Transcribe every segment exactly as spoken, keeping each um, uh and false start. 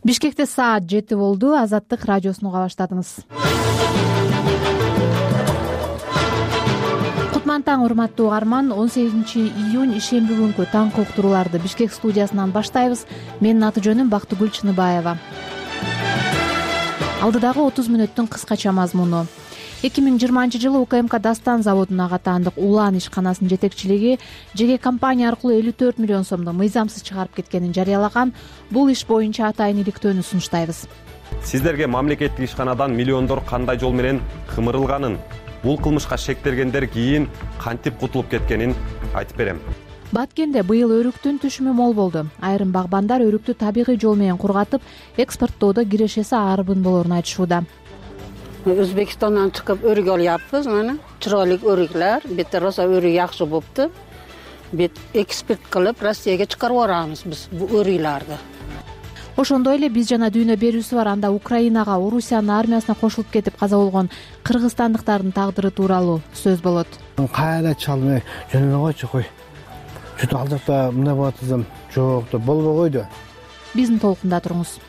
Бишкекте саат жети болду. Азаттык радиосуну уга баштадыңыз. Кутман таң, урматтуу угарман. он сегизинчи июнь ишемби күнкү таңкы уктурууларды Бишкек студиясынан баштайбыз. Менин аты жөнүм Бактыгүл Чыныбаева. Алдыдагы отуз мүнөттүн кыскача мазмуну. эки миң жыйырманчы жылы УКМК Дастан заводуна катаандык Улан ишканасынын жетекчилиги жеке компания аркылуу элүү төрт миллион сомду мыйзамсыз чыгарып кеткенин жарыялаган. Бул иш боюнча атайын иликтөөнү сунуштайбыз. Сиздерге мамлекеттик ишканадан миллиондор кандай жол менен кымырылганын, бул кылмышка шектелгендер кийин кантип кутулуп кеткенин айтып берем. Баткенде быйыл өрүктүн түшүмү мол болду. Айрым багбандар өрүктү табигый жол менен кургатып, экспорттоодо кирешеси арбын болорун айтышууда. Өзбекстандан чыгып өрүк алыппыз, мына чырайлык өрүклөр, бетте роса өрүк жакшы болупту. Бет экспорт кылып Россияга чыгарып барабыз биз бу өрүклөрдү. Ошондой эле биз жана дүйнө берүүсү бар. Анда Украинага, Орусиянын армиясына кошулуп кетип каза болгон кыргызстандыктардын тагдыры тууралуу сөз болот. Кайра чалмай жөнөбөй койчу кой. Чөтө алдакта мындай болот десем, жок да болбой койду. Биздин толкунда туруңуз.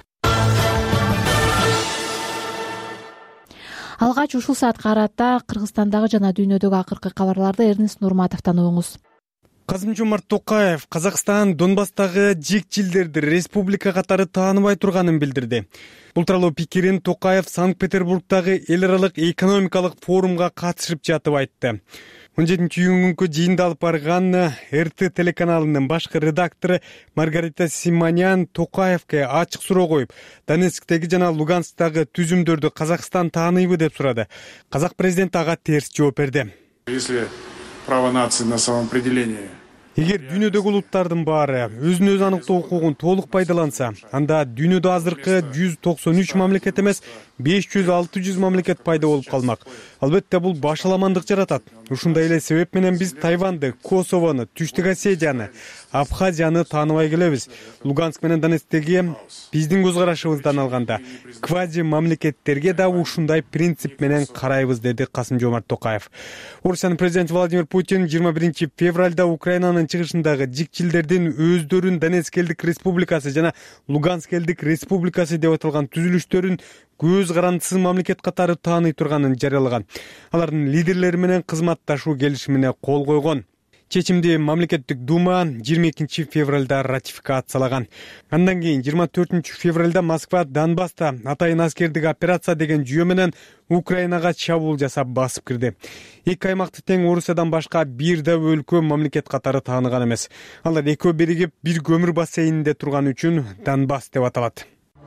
Алгач ушул саатка карата Кыргызстандагы жана дүйнөдөгү акыркы кабарларды Эрнест Нурматовдон угуңуз. Касым-Жомарт Токаев Казакстан Донбасстагы жекчилдерди республика катары тааныбай турганын билдирди. Бул тууралуу пикирин Токаев Санкт-Петербургдагы эл аралык экономикалык форумга катышып жатып айтты. он жетинчи июнькү жыйында алып барган эр тэ телеканалынын башкы редактору Маргарита Симонян Токаевке ачык суроо коюп, Донецктеги жана Луганскдагы түзүмдөрдү Казакстан тааныйбы деп сурады. Казак президенти ага терс жооп берди. Если право нации на самоопределение. Эгер дүйнөдөгү улуттардын баары өзүн өзү аныктоо укугун толук пайдаланса, анда дүйнөдө азыркы жүз токсон үч мамлекет эмес, беш жүз алты жүз мамлекет пайда болуп калмак. Албетте бул башаламандык жаратат. Ушундай эле себеп менен биз Тайванды, Косовону, Түштүк Осетияны, Абхазияны тааныбай келебиз. Луганск менен Донецктеги биздин көз карашыбыздан алганда квази мамлекеттерге да ушундай принцип менен карайбыз, деди Касым-Жомарт Токаев. Орусиянын президенти Владимир Путин жыйырма биринчи февралда Украинанын чыгышындагы жикчилдердин өздөрүн Донецк элдик республикасы жана Луганск элдик республикасы деп аталган түзүлүштөрүн көз карандысыз мамлекет катары тааный турганын жарыялаган. Алардын лидерлери менен кызматташуу келишимине кол койгон. Чечимди мамлекеттик дума жыйырма экинчи февралда ратификациялаган. Андан кийин жыйырма төртүнчү февралда Москва Донбасста атайын аскердик операция деген жүйө менен Украинага чабуул жасап басып кирди. Эки аймакты тең Орусиядан башка бир да өлкө мамлекет катары тааныган эмес. Алар экөө биригип бир көмүр бассейнинде турган үчүн Донбасс деп аталат.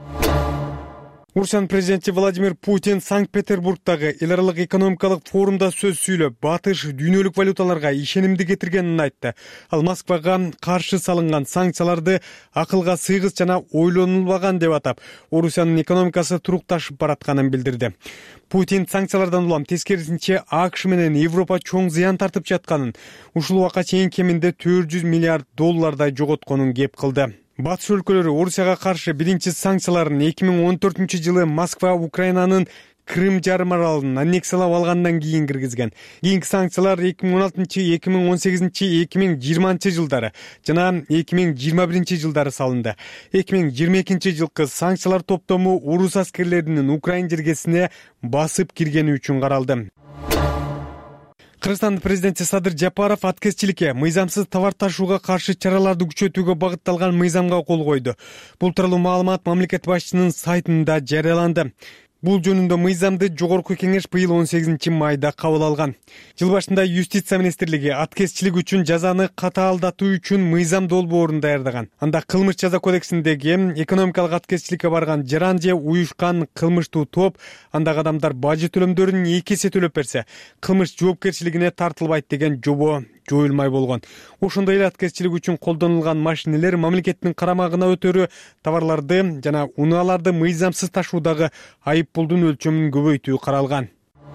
Орусиянын президенти Владимир Путин Санкт-Петербургдагы эл аралык экономикалык форумда сөз сүйлөп, батыш дүйнөлүк валюталарга ишенимди кетиргенин айтты. Ал Москвага каршы салынган санкцияларды акылга сыйгыс жана ойлонулбаган деп атап, Орусиянын экономикасы турукташып баратканын билдирди. Путин санкциялардан улам тескерисинче АКШ менен Европа чоң зыян тартып жатканын, ушул убакка чейин кеминде төрт жүз миллиард доллардай жоготконун кеп кылды. Батыш өлкөлөрү Орусияга каршы биринчи санкцияларын эки миң он төртүнчү жылы Москва Украинанын Крым жарым аралын аннексиялап алгандан кийин киргизген. Кийинки санкциялар эки миң он алтынчы, эки миң он сегизинчи, эки миң жыйырманчы жылдары жана эки миң жыйырма биринчи жылдары салынды. эки миң жыйырма экинчи жылкы санкциялар топтому орус аскерлеринин Украин жергесине басып киргени үчүн каралды. Кыргызстандын президенти Садыр Жапаров аткезчиликке, мыйзамсыз товар ташууга каршы чараларды күчөтүүгө багытталган мыйзамга кол койду. Бул тууралуу маалымат мамлекет башчысынын сайтында жарыяланды. Бул жөнүндө мыйзамды жогорку кеңеш быйыл он сегизинчи майда кабыл алган. Жыл башында юстиция министрлиги аткезчилик үчүн жазаны катаалдатуу үчүн мыйзам долбоорун даярдаган. Анда кылмыш жаза кодексиндеги экономикалык аткезчиликке барган жаран же уюшкан кылмыштуу топ андагы адамдар бажы төлөмдөрүн эки эсе төлөп берсе, кылмыш жоопкерчилигине тартылбайт деген жобо жоюлмай болгон. Ошондой эле аткезчилик үчүн колдонулган машинелер мамлекеттин карамагына өтөрү, товарларды жана унааларды мыйзамсыз ташуудагы айыппулдун өлчөмүн көбөйтүү каралган.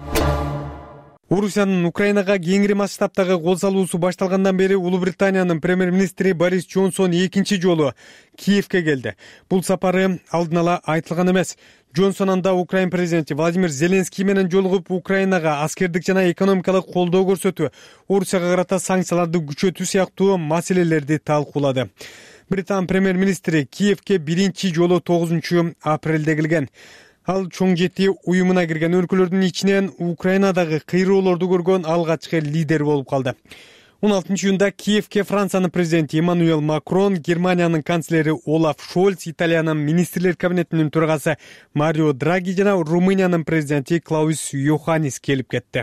Орусиянын Украинага кеңири масштабтагы кол салуусу башталгандан бери Улуу Британиянын премьер-министри Борис Джонсон экинчи жолу Киевке келди. Бул сапары алдын ала айтылган эмес. Джонсон анда Украин президенти Владимир Зеленский менен жолугуп, Украинага аскердик жана экономикалык колдоо көрсөтүү, Орусияга карата санкцияларды күчөтүү сыяктуу маселелерди талкуулады. Британ премьер-министри Киевке биринчи жолу тогузунчу апрелде келген. Ал чоң жети уюмуна кирген өлкөлөрдүн ичинен Украинадагы кыйроолорду көргөн алгачкы лидер болуп калды. он алтынчы июнда Киевке Франциянын президенти Эммануэл Макрон, Германиянын канцлери Олаф Шольц, Италиянын министрлер кабинетинин төрагасы Марио Драги жана Румыниянын президенти Клаус Йоханнис келип кетти.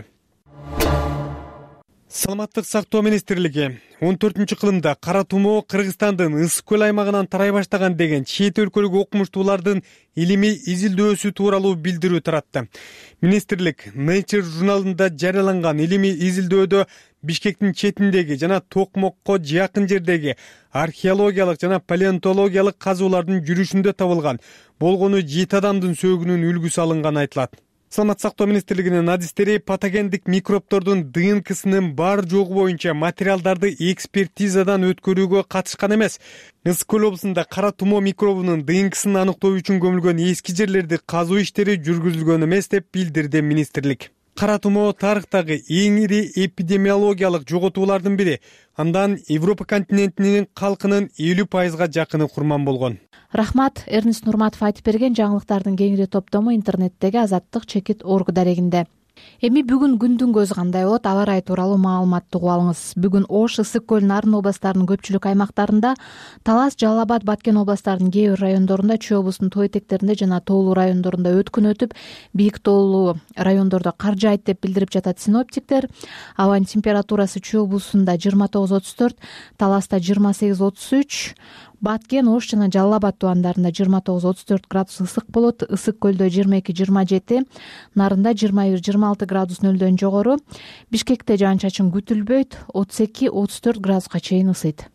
Саламаттык сактоо министрлиги он төртүнчү кылымда кара тумоо Кыргызстандын Ысык көл аймагынан тарай баштаган деген чет өлкөлүк окумуштуулардын илимий изилдөөсү тууралуу билдирүү таратты. Министрлик Nature журналында жарыяланган илимий изилдөөдө Бишкектин четиндеги жана Токмокко жакын жердеги археологиялык жана палеонтологиялык казуулардын жүрүшүндө табылган болгону жети адамдын сөөгүнүн үлгүсү алынганы айтылат. Саламаттык сактоо министрлигинин адистери патогендик микробтордун ди эн кесинин бар жогу боюнча материалдарды экспертизадан өткөрүүгө катышкан эмес. Ысык көл облусунда кара тумоо микробунун ди эн кесин аныктоо үчүн көмүлгөн эски жерлерди казуу иштери жүргүзүлгөн эмес деп билдирди министрлик. Кара тумоо тарыхтагы эң ири эпидемиологиялык жоготуулардын бири. Андан Европа континентинин калкынын элүү пайызга жакыны курман болгон. Рахмат, Эрнест Нурматов айтып берген жаңылыктардын кеңири топтому интернеттеги Азаттык чекит орг дарегинде. Эми бүгүн күндүн көзү кандай болот, аба ырайы тууралуу маалыматты угуп алыңыз. Бүгүн Ош, Ысык көл, Нарын областарынын көпчүлүк аймактарында, Талас, Жалал Абад, Баткен областарынын кээ бир райондорунда, Чүй облусунун тоо этектеринде жана тоолуу райондорунда өткүн өтүп, бийик тоолуу райондордо кар жаайт деп билдирип жатат синоптиктер. Абанын температурасы Чүй облусунда жыйырма тогуз отуз төрт, Таласта жыйырма сегиз отуз үч, Баткен, Ош жана Жалал Абад тубандарында жыйырма тогуз отуз төрт градус ысык болот. Ысык көлдө жыйырма эки жыйырма жети, Нарында жыйырма бир жыйырма алты градус нөлдөн жогору. Бишкекте жаан чачын күтүлбөйт, отуз эки отуз төрт градуска чейин ысыйт.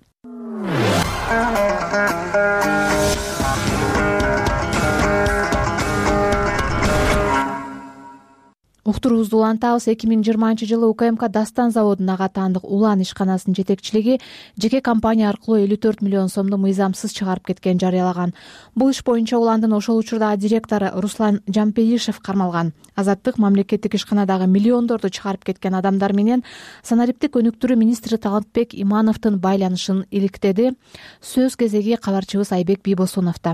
Уктуруубузду улантабыз. эки миң жыйырманчы жылы У К М К Дастан заводунун ага таандык Улан ишканасынын жетекчилиги жеке компания аркылуу элүү төрт миллион сомду мыйзамсыз чыгарып кеткенин жарыялаган. Бул иш боюнча уландын ошол учурдагы директору Руслан Жампеишев кармалган. Азаттык мамлекеттик ишканадагы миллиондорду чыгарып кеткен адамдар менен санариптик өнүктүрүү министри Талантбек Имановдун байланышын иликтеди. Сөз кезеги кабарчыбыз Айбек Бийбосуновдо.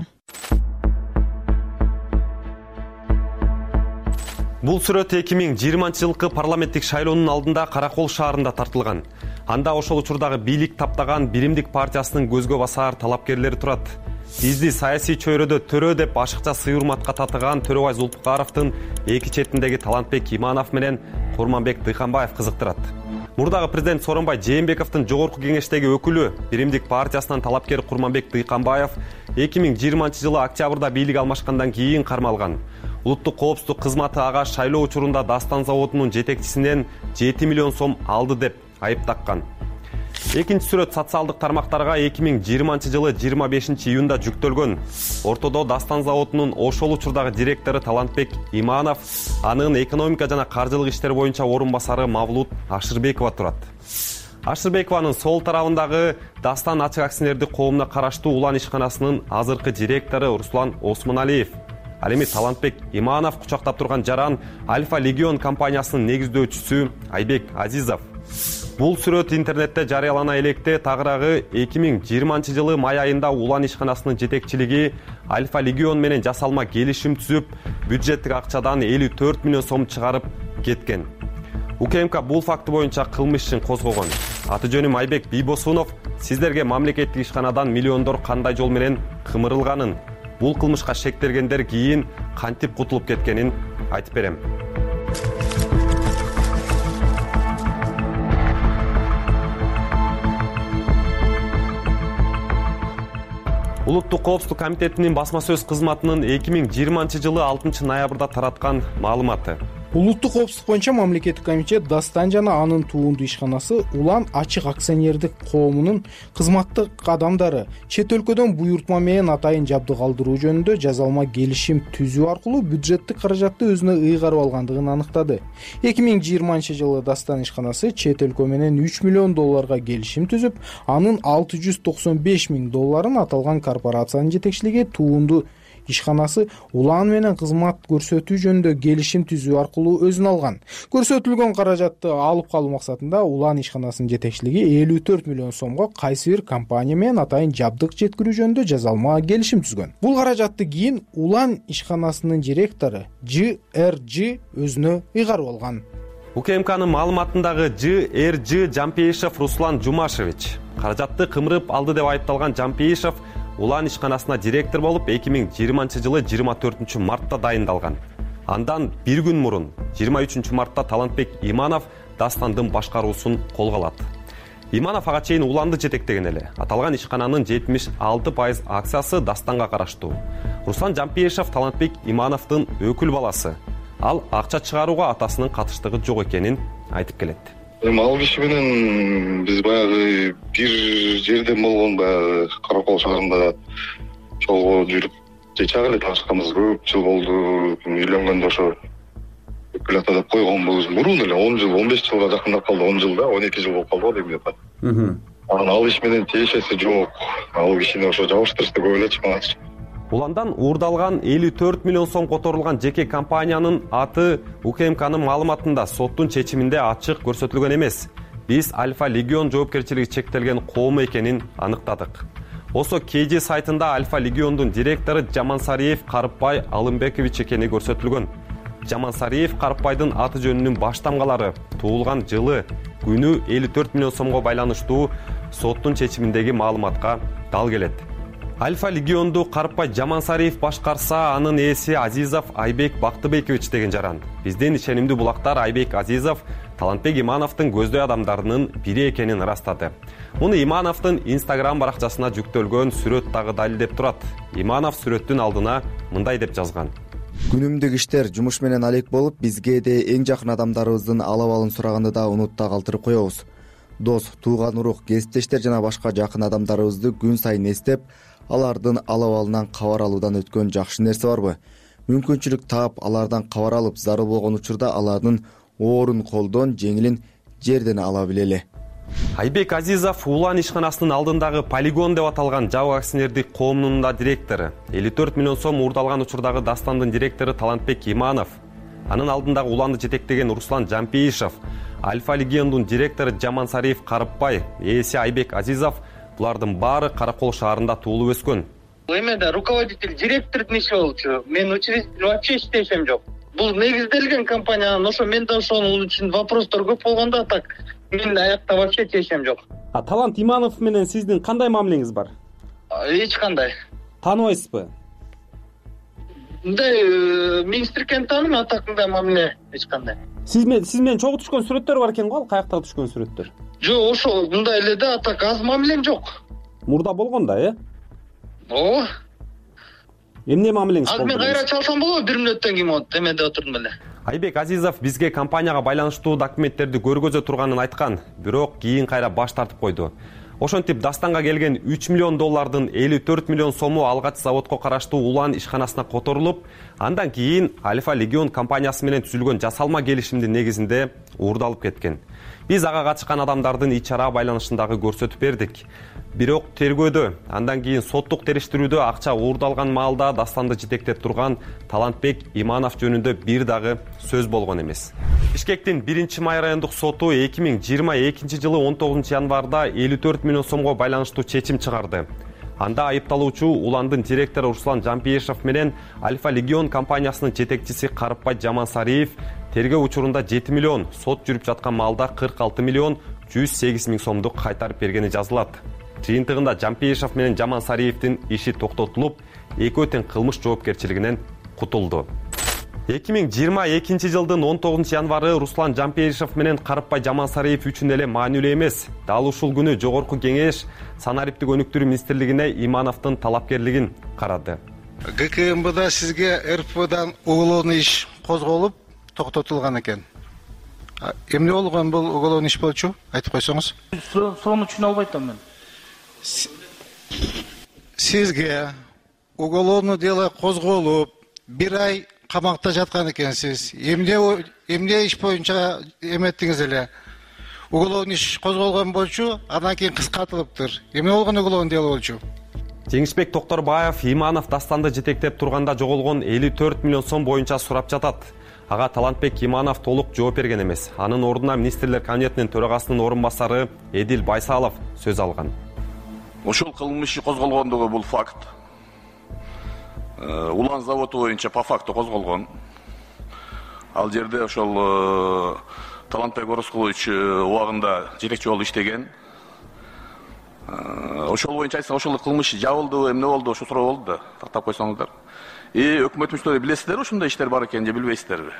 Бул сүрөт эки миң жыйырманчы жылкы парламенттик шайлоонун алдында Каракол шаарында тартылган. Анда ошол учурдагы бийлик таптаган Биримдик партиясынын көзгө басар талапкерлери турат. Бизди саясий чөйрөдө төрө деп ашыкча сый урматка татыган Төрөбай Зулпукаровдун эки четиндеги Талантбек Иманов менен Курманбек Дыйканбаев кызыктырат. Мурдагы президент Сооронбай Жээнбековдун жогорку кеңештеги өкүлү Биримдик партиясынан талапкер Курманбек Дыйканбаев эки миң жыйырманчы жылы октябрда бийлик алмашкандан кийин кармалган. Улуттук коопсуздук кызматы ага шайлоо учурунда Дастан заводунун жетекчисинен жети миллион сом алды деп айып таккан. Экинчи сүрөт социалдык тармактарга эки миң жыйырманчы жылы жыйырма бешинчи июнда жүктөлгөн. Ортодо Дастан заводунун ошол учурдагы директору Талантбек Иманов, анын экономика жана каржылык иштер боюнча орун басары Мавлут Ашырбекова турат. Ашырбекованын сол тарабындагы Дастан ачык акционердик коомуна караштуу Улан ишканасынын азыркы директору Руслан Осмоналиев. Ал эми Талантбек Иманов кучактап турган жаран Альфа Легион компаниясынын негиздөөчүсү Айбек Азизов. Бул сүрөт интернетте жарыялана электе тагыраагы эки миң жыйырманчы жылы май айында Улан ишканасынын жетекчилиги Альфа Легион менен жасалма келишим түзүп, бюджеттик акчадан элүү төрт миллион сом чыгарып кеткен. У К М К бул факты боюнча кылмыш ишин козгогон. Аты жөнүм Айбек Бийбосунов. Сиздерге мамлекеттик ишканадан миллиондор кандай жол менен кымырылганын, бул кылмышка шектелгендер кийин кантип кутулуп кеткенин айтып берем. Улуттук коопсуздук комитетинин басма сөз кызматынын эки миң жыйырманчы жылы алтынчы ноябрда тараткан маалыматы. Улуттук коопсуздук боюнча мамлекеттик комитет Дастан жана анын туунду ишканасы Улан ачык акционердик коомунун кызматтык адамдары чет өлкөдөн буйртма менен атайын жабдык алдыруу жөнүндө жазалма келишим түзүү аркылуу бюджеттик каражатты өзүнө ыйгарып алгандыгын аныктады. эки миң жыйырманчы жылы Дастан ишканасы чет өлкө менен үч миллион долларга келишим түзүп, анын алты жүз токсон беш миң долларын аталган корпорациянын жетекчилиги туунду ишканасы улан менен кызмат көрсөтүү жөнүндө келишим түзүү аркылуу өзүн алган. Көрсөтүлгөн каражатты алып калуу максатында улан ишканасынын жетекчилиги элүү төрт миллион сомго кайсы бир компания менен атайын жабдык жеткирүү жөнүндө жазалма келишим түзгөн. Бул каражатты кийин улан ишканасынын директору Ж Р Ж өзүнө ыйгарып алган. УКМКнын маалыматындагы Ж Р Ж Жампейшев Руслан Жумашевич каражатты кымырып алды деп айыпталган Жампейшев улан ишканасына директор болуп эки миң жыйырманчы жылы жыйырма төртүнчү мартта дайындалган. Андан бир күн мурун жыйырма үчүнчү мартта Талантбек Иманов Дастандын башкаруусун колго алат. Иманов ага чейин уланды жетектеген эле. Аталган ишкананын жетимиш алты пайыз акциясы Дастанга караштуу. Руслан Жампейшев Талантбек Имановдун өкүл баласы. Ал акча чыгарууга атасынын катыштыгы жок экенин айтып келет. Эми ал киши менен биз баягы бир жерден болгон баягы Каракол шаарында жолго жүрүп чак эле таанышканбыз. Көп жыл болду. Үйлөнгөндө ошо өкүлата деп койгонбуз. Мурун эле он жыл, он беш жылга жакындап калды. он жыл да, он эки жыл болуп калды деп атат. Анан ал иш менен тиешеси жок. Ал кишини ошо жабыштырышты көп элечи мага. Уландан уурдалган элүү төрт миллион сом которулган жеке компаниянын аты УКМКнын маалыматында соттун чечиминде ачык көрсөтүлгөн эмес. Биз Альфа Легион жоопкерчилиги чектелген коом экенин аныктадык. Осо Кей Жи сайтында Альфа Легиондун директору Жамансариев Карыпбай Алымбекович экени көрсөтүлгөн. Жамансариев Карыпбайдын аты жөнүнүн баш тамгалары туулган жылы, күнү элүү төрт миллион сомго байланыштуу соттун чечиминдеги маалыматка дал келет. Альфа Легионду Карыпбай Жамансариев башкарса, анын ээси Азизов Айбек Бактыбекович деген жаран. Биздин ишенимдүү булактар Айбек Азизов Талантбек Имановдун көздөй адамдарынын бири экенин ырастады. Муну Имановдун Инстаграм баракчасына жүктөлгөн сүрөт дагы далилдеп турат. Иманов сүрөттүн алдына мындай деп жазган: Күнүмдүк иштер жумуш менен алек болуп, бизге де эң жакын адамдарыбыздын алабалын сураганды да унутта калтырып коебуз. Дос, тууган урук, кесиптештер жана башка жакын адамдарыбызды күн сайын эстеп, алардын алабалынан кабар алуудан өткөн жакшы нерсе барбы? Мүмкүнчүлүк таап, алардан кабар алып, зарыл болгон учурда алардын оорун колдон, жеңилин жерден ала билели. Айбек Азизов улан ишканасынын алдындагы полигон деп аталган жабык акционердик коомунун да директору. элүү төрт миллион сом уурдалган учурдагы Дастандын директору Талантбек Иманов. Анын алдындагы уланды жетектеген Руслан Жампейшев, Альфа Легиондун директору Жамансариев Карыпбай, ээси Айбек Азизов булардын баары Каракол шаарында туулуп өскөн. Эмеде руководитель, директордун иши болчу. Мен учредитель вообще иштешем жок. Бул негизделген компания, ошо менде ошонун үчүн вопростор көп болгондо, так мен аякта вообще тиешем жок. А Талант Иманов менен сиздин кандай мамилеңиз бар? Эч кандай. Тааныбайсызбы? Мындай министркен тааным, а так мындай мамиле эч кандай. Сиз менен сиз менен чогуу түшкөн сүрөттөр бар экен го, ал каякта түшкөн сүрөттөр? Жок, ошо мындай эле да, а так аз мамилем жок. Мурда болгон да, э? Ооба. Эмне мамилеңиз болду? Ал мен кайра чалсам болобу бир мүнөттөн кийин вот эмеде отурдум эле. Айбек Азизов бизге компанияга байланыштуу документтерди көргөзө турганын айткан, бирок кийин кайра баш тартып койду. Ошентип Дастанга келген үч миллион доллардын элүү төрт миллион сому алгач заводко караштуу улан ишканасына которулуп, андан кийин Альфа Легион компаниясы менен түзүлгөн жасалма келишимдин негизинде уурдалып кеткен. Биз ага катышкан адамдардын ич-чара байланышындагы көрсөтүп бердик. Бирок тергөөдө, андан кийин соттук териштирүүдө акча уурдалган маалда Дастанды жетектеп турган Талантбек Иманов жөнүндө бир дагы сөз болгон эмес. Бишкектин биринчи май райондук соту эки миң жыйырма экинчи жылы он тогузунчу январда элүү төрт миллион сомго байланыштуу чечим чыгарды. Анда айыпталуучу уландын директору Руслан Жампейшев менен Альфа Легион компаниясынын жетекчиси Карыпбай Жамансариев тергөө учурунда жети миллион, сот жүрүп жаткан маалда кырк алты миллион жүз сегиз миң сомду кайтарып бергени жазылат. Жыйынтыгында Жампейшев менен Жамансариевдин иши токтотулуп, экөө тең кылмыш жоопкерчилигинен кутулду. эки миң жыйырма экинчи жылдын он тогузунчу январы Руслан Жампейшев менен Карыпбай Жамансариев үчүн эле маанилүү эмес. Дал ушул күнү Жогорку Кеңеш санариптик өнүктүрүү министрлигине Имановдун талапкерлигин карады. Г К М Бда сизге Р Пдан уголовный иш козголуп, токтотулган экен. Эмне болгон бул уголовный иш болчу? Айтып койсоңуз. Суроonu түшүнө албай атам мен. Сизге уголовный дело козголуп, бир ай камакта жаткан экенсиз. Эмне эмне иш боюнча эметтиңиз эле? Уголовный иш козголгон болчу, андан кийин кыскартылыптыр. Эмне болгон уголовный дело болчу? Жеңишбек Токторбаев Иманов Дастанды жетектеп турганда жоголгон элүү төрт миллион сом боюнча сурап жатат. Ага Талантбек Иманов толук жооп берген эмес. Анын ордуна министрлер кабинетинин төрагасынын орун басары Эдил Байсалов сөз алган. Ошол кылмыш козголгондугу бул факт. Улан заводу боюнча по факту козголгон. Ал жерде ошол Талантбек Орозкулович убагында жетекчи болуп иштеген. Ошол боюнча айтсак, ошол кылмыш жабылды, эмне болду, ошо суроо болду да, тактап койсоңуздар. И өкмөт мүчөлөрү билесиздерби, ушундай иштер бар экен же билбейсиздерби?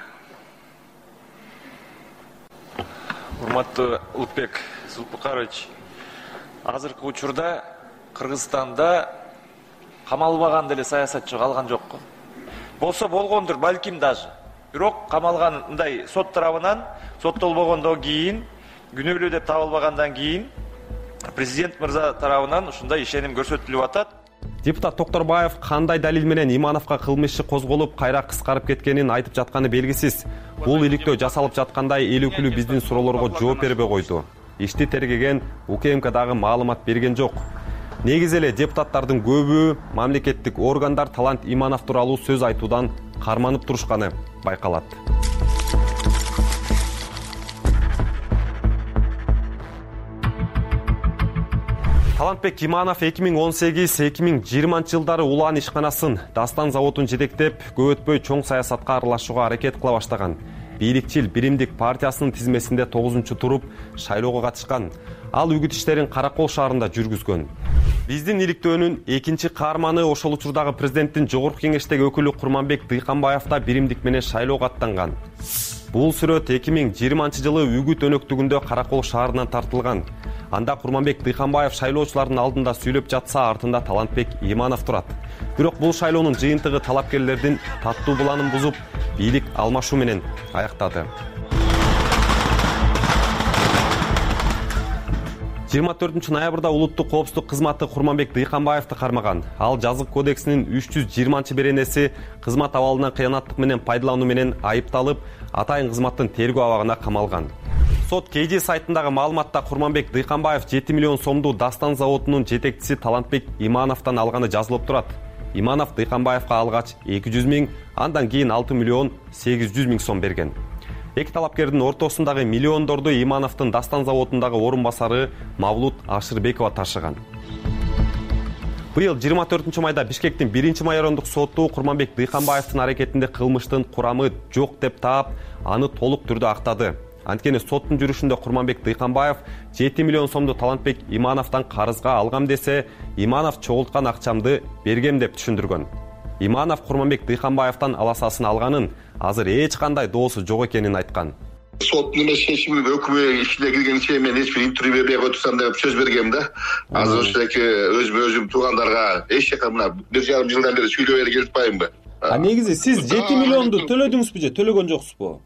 Урматтуу Улукбек Зулпукарович, азыркы учурда Кыргызстанда камалбаган деле саясатчы калган жокко. Болсо болгондур, балким даже. Бирок камалгандай сот тарабынан соттолбогондон кийин, күнөөлүү деп табылбагандан кийин президент мырза тарабынан ушундай ишеним көрсөтүлүп атат. Депутат Токторбаев кандай далил менен Имановго кылмыш иши козголуп, кайра кыскарып кеткенин айтып жатканы белгисиз. Бул иликтөө жасалып жаткандай эл өкүлү биздин суроолорго жооп бербей койду. Ишти тергеген УКМКдагы маалымат берген жок. Негизи эле депутаттардын көбү мамлекеттик органдар Талант Иманов тууралуу сөз айтуудан карманып турушканы байкалат. Талантбек Иманов эки миң он сегиз эки миң жыйырманчы жылдары Улан ишканасын, Дастан заводун жетектеп, көп өтпөй чоң саясатка аралашууга аракет кыла баштаган. Бийликчил Биримдик партиясынын тизмесинде тогузунчу туруп шайлоого катышкан. Ал үгүт иштерин Каракол шаарында жүргүзгөн. Биздин иликтөөнүн экинчи каарманы ошол учурдагы президенттин жогорку кеңештеги өкүлү Курманбек Дыйканбаев да Биримдик менен шайлоого аттанган. Бул сүрөт эки миң жыйырманчы жылы үгүт өнөктүгүндө Каракол шаарынан тартылган. Анда Курманбек Дыйканбаев шайлоочулардын алдында сүйлөп жатса, артында Талантбек Иманов турат. Бирок бул шайлоонун жыйынтыгы талапкерлердин таттуу планын бузуп, бийлик алмашуу менен аяктады. жыйырма төртүнчү ноябрда улуттук коопсуздук кызматы Курманбек Дыйканбаевди кармаган. Ал жазык кодексинин үч жүз жыйырманчы беренеси кызмат абалынан кыянаттык менен пайдалануу менен айыпталып, атайын кызматтын тергөө абагына камалган. Сот КЖ сайтындагы маалыматта Курманбек Дыйканбаев жети миллион сомду Дастан заводунун жетекчиси Талантбек Имановдон алганы жазылып турат. Иманов Дыйканбаевга алгач эки жүз миң, андан кийин алты миллион сегиз жүз миң сом берген. Эки талапкердин ортосундагы миллиондорду Имановдун Дастан заводундагы орун басары Мавлут Ашырбекова ташыган. Быйыл жыйырма төртүнчү майда Бишкектин биринчи майорондук соту Курманбек Дыйканбаевдин аракетинде кылмыштын курамы жок деп таап, аны толук түрдө актады. Анткени соттун жүрүшүндө Курманбек Дыйканбаев жети миллион сомду Талантбек Имановдон карызга алгам десе, Иманов чогулткан акчамды бергем деп түшүндүргөн. Иманов Курманбек Дыйканбаевдон аласасын алганын, азыр эч кандай доосу жок экенин айткан. Соттун эме чечими өкмө ишине киргенче мен эч бир интервью бербей отурсам деп сөз бергем да. Азыр ошондой өзүмө өзүм туугандарга эч жака мына бир жарым жылдан бери сүйлөп эле келиппайынбы. А негизи сиз жети миллионду төлөдүңүзбү же төлөгөн жоксузбу?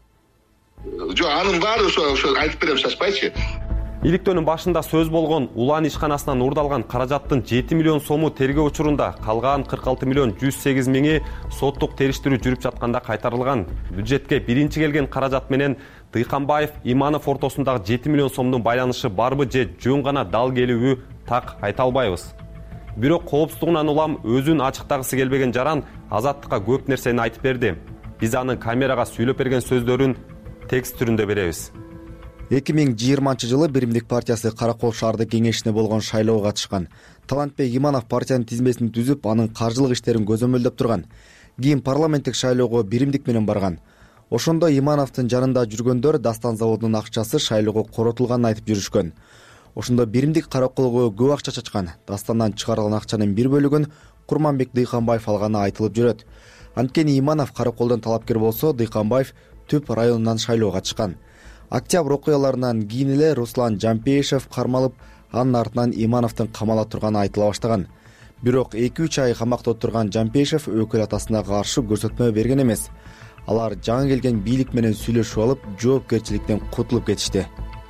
Жок, анын баары ошо ошо айтып берем, шашпайчы. Иликтөөнүн башында сөз болгон Улан ишканасынан урдалган каражаттын жети миллион сому тергөө учурунда, калган кырк алты миллион жүз сегиз миңи соттук териштирүү жүрүп жатканда кайтарылган. Бюджетке биринчи келген каражат менен Дыйканбаев Иманов ортосундагы жети миллион сомдун байланышы барбы же жөн гана дал келүүбү так айта албайбыз. Бирок коопсуздугунан улам өзүн ачыктагысы келбеген жаран Азаттыкка көп нерсени айтып берди. Биз анын камерага сүйлөп берген сөздөрүн текст түрүндө беребиз. эки миң жыйырманчы жылы Биримдик партиясы Каракол шаардык кеңешине болгон шайлоого катышкан. Талантбек Иманов партиянын тизмесин түзүп, анын каржылык иштерин көзөмөлдөп турган. Кийин парламенттик шайлоого Биримдик менен барган. Ошондо Имановдун жанында жүргөндөр Дастан заводунун акчасы шайлоого коротулганын айтып жүрүшкөн. Ошондо Биримдик Караколго көп акча чачкан. Дастандан чыгарылган акчанын бир бөлүгүн Курманбек Дыйканбаев алганы айтылып жүрөт. Анткени Иманов Караколдон талапкер болсо, Дыйканбаев Түп районунан шайлоого катышкан. Октябрь окуяларынан кийин эле Руслан Жампеишев кармалып, анын артынан Имановдун камала турганы айтыла баштаган. Бирок эки үч ай камакта отурган Жампеишев өкүл атасына каршы көрсөтмө берген эмес. Алар жаңы келген бийлик менен сүйлөшүп алып, жоопкерчиликтен кутулуп кетишти.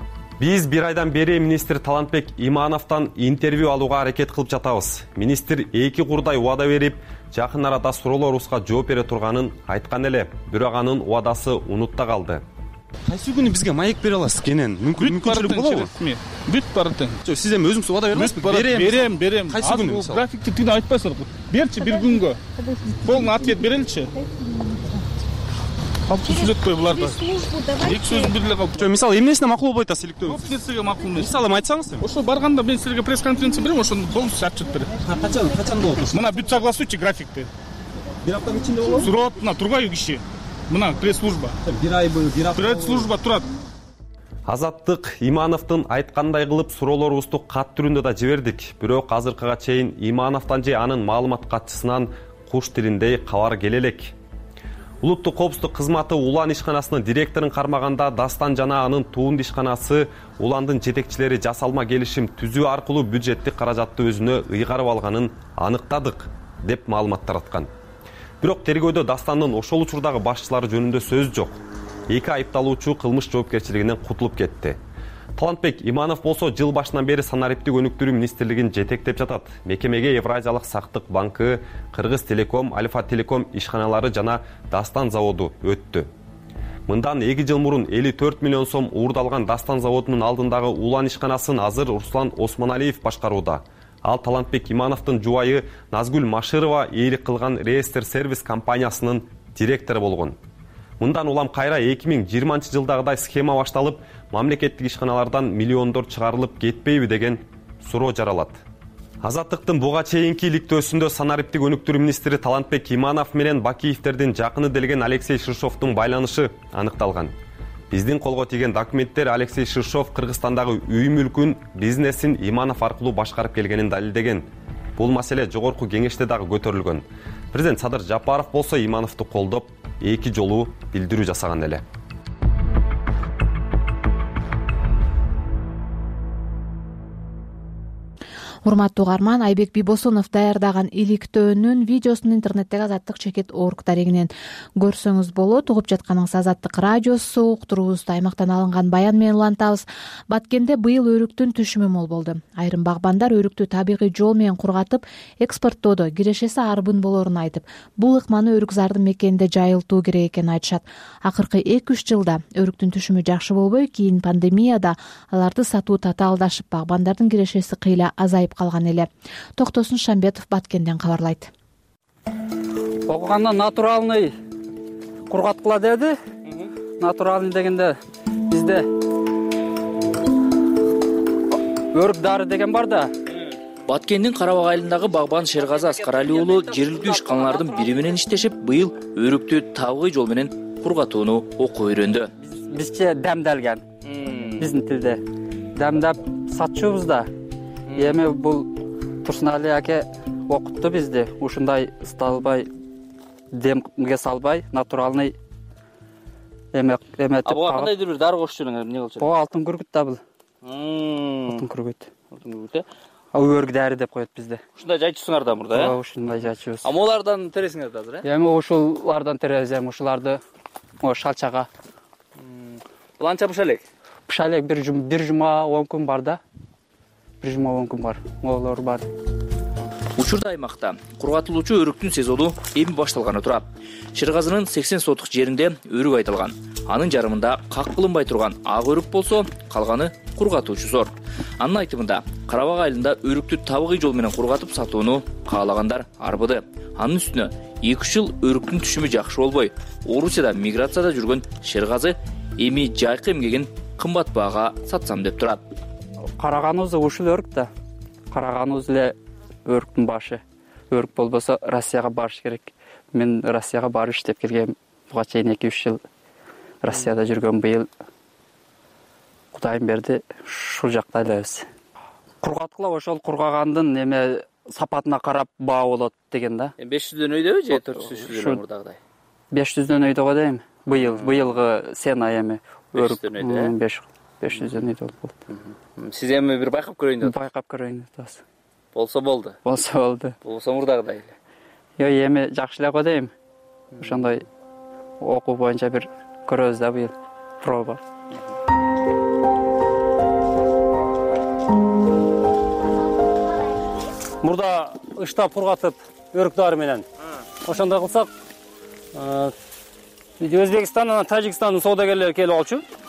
Биз бир айдан бери министр Талантбек Имановдон интервью алууга аракет кылып жатабыз. Министр эки курдай убада берип, жакын арада суроолорубузга жооп бере турганын айткан эле, бирок анын убадасы унутта калды. кайсы күнү бизге маек бере аласыз кенен? Мүмкүнчүлүк болобу? Бүт баратың. Жок, сиз эми өзүңүз убада бере аласызбы? Берем, берем, берем. Кайсы күнү мисалы? Графикти тиги айтпайсыңар. Берчи бир күнгө. Полный ответ береличи. Калпты сүйлөтпөй буларды. Эки сөз бириле калды. Жок, мисалы эмнесине макул болуп атасыз иликтөө? Көп нерсеге макул эмес. Мисалы айтсаңыз? Ошо барганда мен силерге пресс-конференция берем, ошону полностью отчет берем. Качан, качан болот? Мына бүт согласуйте графикти. Бир аптанын ичинде болобу? Сурат, мына турбайбы киши. Мына пресс-служба. Бир айбы, бир апта. Пресс-служба турат. Азаттык Имановдун айткандай кылып суроолорубузду кат түрүндө да жибердик. Бирок азыркыга чейин Имановдон же анын маалымат катчысынан куш тилиндей кабар келе элек. Улуттук коопсуздук кызматы Улан ишканасынын директорун кармаганда Дастан жана анын туунду ишканасы Уландын жетекчилери жасалма келишим түзүү аркылуу бюджеттик каражатты өзүнө ыйгарып алганын аныктадык деп маалымат тараткан. Бирок тергөөдө Дастандын ошол учурдагы башчылары жөнүндө сөз жок. Эки айыпталуучу кылмыш жоопкерчилигинен кутулуп кетти. Талантбек Иманов болсо жыл башынан бери санариптик өнүктүрүү министрлигин жетектеп жатат. Мекемеге Евразиялык сактык банкы, Кыргыз Телеком, Альфа Телеком ишканалары жана Дастан заводу өттү. Мындан эки жыл мурун элүү төрт миллион сом уурдалган Дастан заводунун алдындагы Улан ишканасын азыр Руслан Осмоналиев башкарууда. Ал Талантбек Имановдун жубайы Назгүл Маширова ээлик кылган реестр сервис компаниясынын директору болгон. Мындан улам кайра эки миң жыйырманчы жылдагыдай схема башталып, мамлекеттик ишканалардан миллиондор чыгарылып кетпейби деген суроо жаралат. Азаттыктын буга чейинки иликтөөсүндө санариптик өнүктүрүү министри Талантбек Иманов менен Бакиевтердин жакыны делген Алексей Шишовдун байланышы аныкталган. Биздин колго тийген документтер Алексей Шишов Кыргызстандагы үй мүлкүн, бизнесин Иманов аркылуу башкарып келгенин далилдеген. Бул маселе жогорку кеңеште дагы көтөрүлгөн. Президент Садыр Жапаров болсо Имановду колдоп, эки жолу билдирүү жасаган эле. Урматтуу угарман, Айбек Бибосунов даярдаган иликтөөнүн видеосун интернеттеги Азаттык чекит орг дарегинен көрсөңүз болот. Угуп жатканыңыз Азаттык радиосу, уктуруубузду аймактан алынган баян менен улантабыз. Баткенде быйыл өрүктүн түшүмү мол болду. Айрым багбандар өрүктү табигый жол менен кургатып, экспорттоодо кирешеси арбын болоорун айтып, бул ыкманы өрүкзардын мекенинде жайылтуу керек экенин айтышат. Акыркы эки үч жылда өрүктүн түшүмү жакшы болбой, кийин пандемияда аларды сатуу татаалдашып, багбандардын кирешеси кыйла азайып калган эле. Токтосун Шамбетов Баткенден кабарлайт. Окуганда натуральный кургаткыла деди. Натуральный дегенде бизде өрүк дары деген бар да. Баткендин Карабак айылындагы багбан Шергазы Аскарали уулу жергиликтүү ишканалардын бири менен иштешип, быйыл өрүктү табигый жол менен кургатууну окуп үйрөндү. Бизче демделген. Биздин тилде демдеп сатчубуз да. Эми бул Турсунали аке окутту бизди. Ушундай ысталбай, демге салбай, натуральный эме эметип. А буга кандайдыр бир дары кошуп жүрүңөр, эмне болчу? Бул алтын күргүт да бул. Алтын күргүт. Алтын күргүт э? Өрүк дары деп коет бизде. Ушундай жайчусуңар да мурда, э? Ооба, ушундай жайчубуз. А молардан тересиңер да азыр, э? Эми ушулардан теребиз, эми ушуларды о шалчага. Буланча быша элек. Быша элек бир жума, бир жума он күн бар да. бир жума он күн бар. Молор бар. Учурда аймакта кургатылуучу өрүктүн сезону эми башталганы турат. Шергазынын сексен сотук жеринде өрүк айтылган. Анын жарымында как кылынбай турган ак өрүк болсо, калганы кургатуучу сорт. Анын айтымында, Карабак айылында өрүктү табигый жол менен кургатып сатууну каалагандар арбыды. Анын үстүнө эки үч жыл өрүктүн түшүмү жакшы болбой, Орусияда миграцияда жүргөн Шергазы эми жайкы эмгегин кымбат баага сатсам деп турат. Караганыбыз ушул өрүк да. Караганыбыз эле өрүктүн башы. Өрүк болбосо Россияга барыш керек. Мен Россияга барып иштеп келгем. Буга чейин эки үч жыл Россияда жүргөм. Быйыл Кудайым берди, ушул жакта элебиз. Кургаткыла ошол кургагандын эме сапатына карап баа болот деген да. беш жүздөн өйдөбү же төрт жүз жүздөн мурдагыдай? беш жүздөн өйдө го дейм. Быйыл, быйылгы сена эми өрүк өйдө. беш жүздөн өйдө болду. Сиз эми бир байкап көрөйүн деп. Байкап көрөйүн деп. Болсо болду. Болсо болду. Болсо мурдагыдай эле. Йо, эми жакшы эле го дейм. Ошондой окуу боюнча бир көрөбүз да быйыл. Проба. Мурда ыштап кургатып өрүк дары менен. Ошондой кылсак, Өзбекстандан, Тажикстандын соодагерлери келип алчу.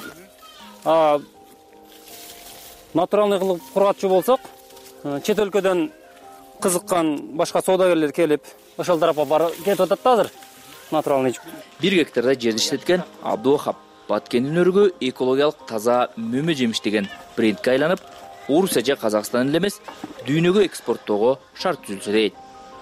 натуральный кылып кургатчу болсок, чет өлкөдөн кызыккан башка соодагерлер келип, ошол тарапка барып кетип атат да азыр. Натуральный. Бир гектарда жерди иштеткен Абдувахап Баткендин өрүгү экологиялык таза мөмө жемиш деген брендке айланып, Орусия же Казакстан эле эмес, дүйнөгө экспорттоого шарт түзүлсө дейт.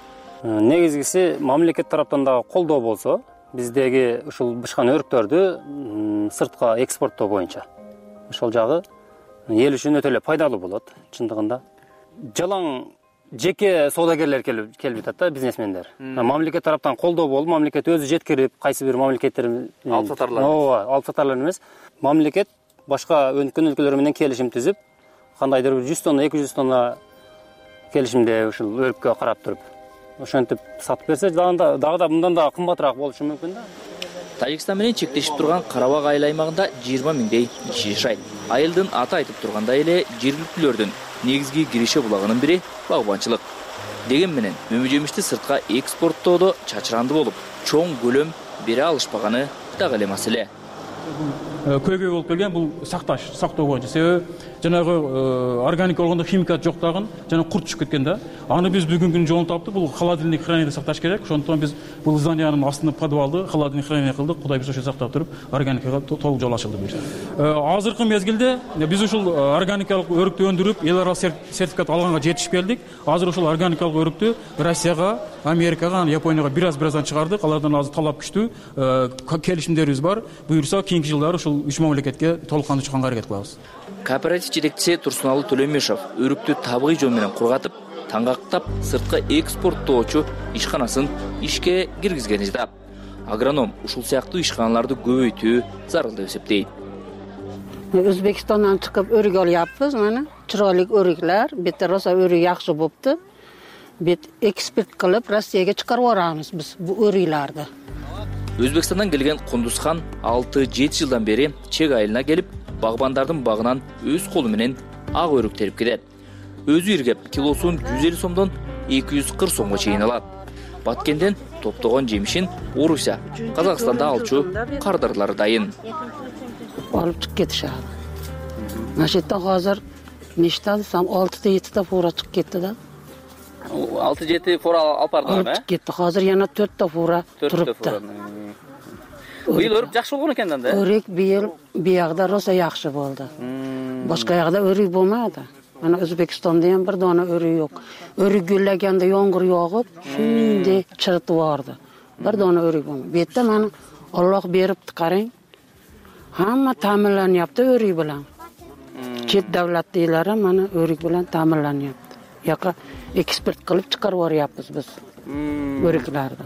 Негизгиси мамлекет тараптан да колдоо болсо, биздеги ушул бышкан өрүктөрдү сыртка экспорттоо боюнча. Ошол жагы эл үчүн өтө эле пайдалуу болот, чындыгында. Жалаң жеке соодагерлер келип келип атат да, бизнесмендер. Мамлекет тараптан колдоо болуп, мамлекет өзү жеткирип, кайсы бир мамлекеттер алып сатарлар. Ооба, алып сатарлар эмес. Мамлекет башка өнүккөн өлкөлөр менен келишим түзүп, кандайдыр бир жүз тонна, эки жүз тонна келишимде ушул өрүккө карап туруп, ошентип сатып берсе, дагы да мындан да кымбатыраак болушу мүмкүн да. Тажикстан менен чектешип турган Карабак айыл аймагында жыйырма миңдей киши жашайт. Айылдын аты айтып тургандай эле жергиликтүүлөрдүн негизги киреше булагынын бири багбанчылык. Деген менен мөмө жемишти сыртка экспорттоодо чачыранды болуп, чоң көлөм бере алышпаганы дагы эле маселе. Көйгөй болуп келген бул сакташ, сактоо боюнча. Себеби жанагы органик болгондо химикат жок дагы, жана курт түшүп кеткен да. Аны биз бүгүнкү күнү жолун таптык. Бул холодильник хранилиде сакташ керек. Ошондон биз бул зданиянын астында подвалды холодильник хранилие кылдык. Кудай биз ошо сактап туруп, органикага толук жол ачылды бир. Азыркы мезгилде биз ушул органикалык өрүктү өндүрүп, эл аралык сертификат алганга жетишип келдик. Азыр ушул органикалык өрүктү Россияга, Америкага, Японияга бир-аз-бираздан чыгардык. Алардан азыр талап күчтүү, келишимдерибиз бар. Буюрса кийинки жылдары ушул үч мамлекетке толук кандуу чыкканга аракет кылабыз. Кооператив жетекчиси Турсуналы Төлөмешов өрүктү табигый жол менен кургатып, таңгактап сыртка экспорттоочу ишканасын ишке киргизген жатат. Агроном ушул сыяктуу ишканаларды көбөйтүү зарыл деп эсептейт. Өзбекстандан чыгып өрүк алыппыз, мына чырайлык өрүклөр, бетте роса өрүк жакшы болупту. Бет экспорт кылып Россияга чыгарып барабыз биз бу өрүклөрдү. Өзбекстандан келген Кундузхан алты-жети жылдан бери Чек айылына келип, багбандардын багынан өз колу менен ак өрүк терип келет. Өзү иргеп килосун жүз элүү сомдон эки жүз кырк сомго чейин алат. Баткенден топтогон жемишин Орусия, Казакстанда алчу кардарлары дайын. Алып чыгып кетишет. Машетте азыр нечте сам алты-жети фура чыгып кетти да. алты-жети фура алып бардыңар, э? Алып кетти. Азыр yana төрт фура турупты. Быйыл өрүк жакшы болгон экен да? Өрүк быйыл биягда роса жакшы болду. Башка жакта өрүк болмады. Ana O'zbekistonda ham bir dona o'rik yo'q. O'rik gullaganda yomg'ir yog'ib, shunday chiritib yordi. Bir dona o'rik bo'lmadi. Bu yerda mana Alloh beribdi, qarang. Hamma ta'minlanyapti o'rik bilan. Chet davlatlar ham mana o'rik bilan ta'minlanyapti. Yoqqa eksport qilib chiqarib yuboryapmiz biz o'riklarni.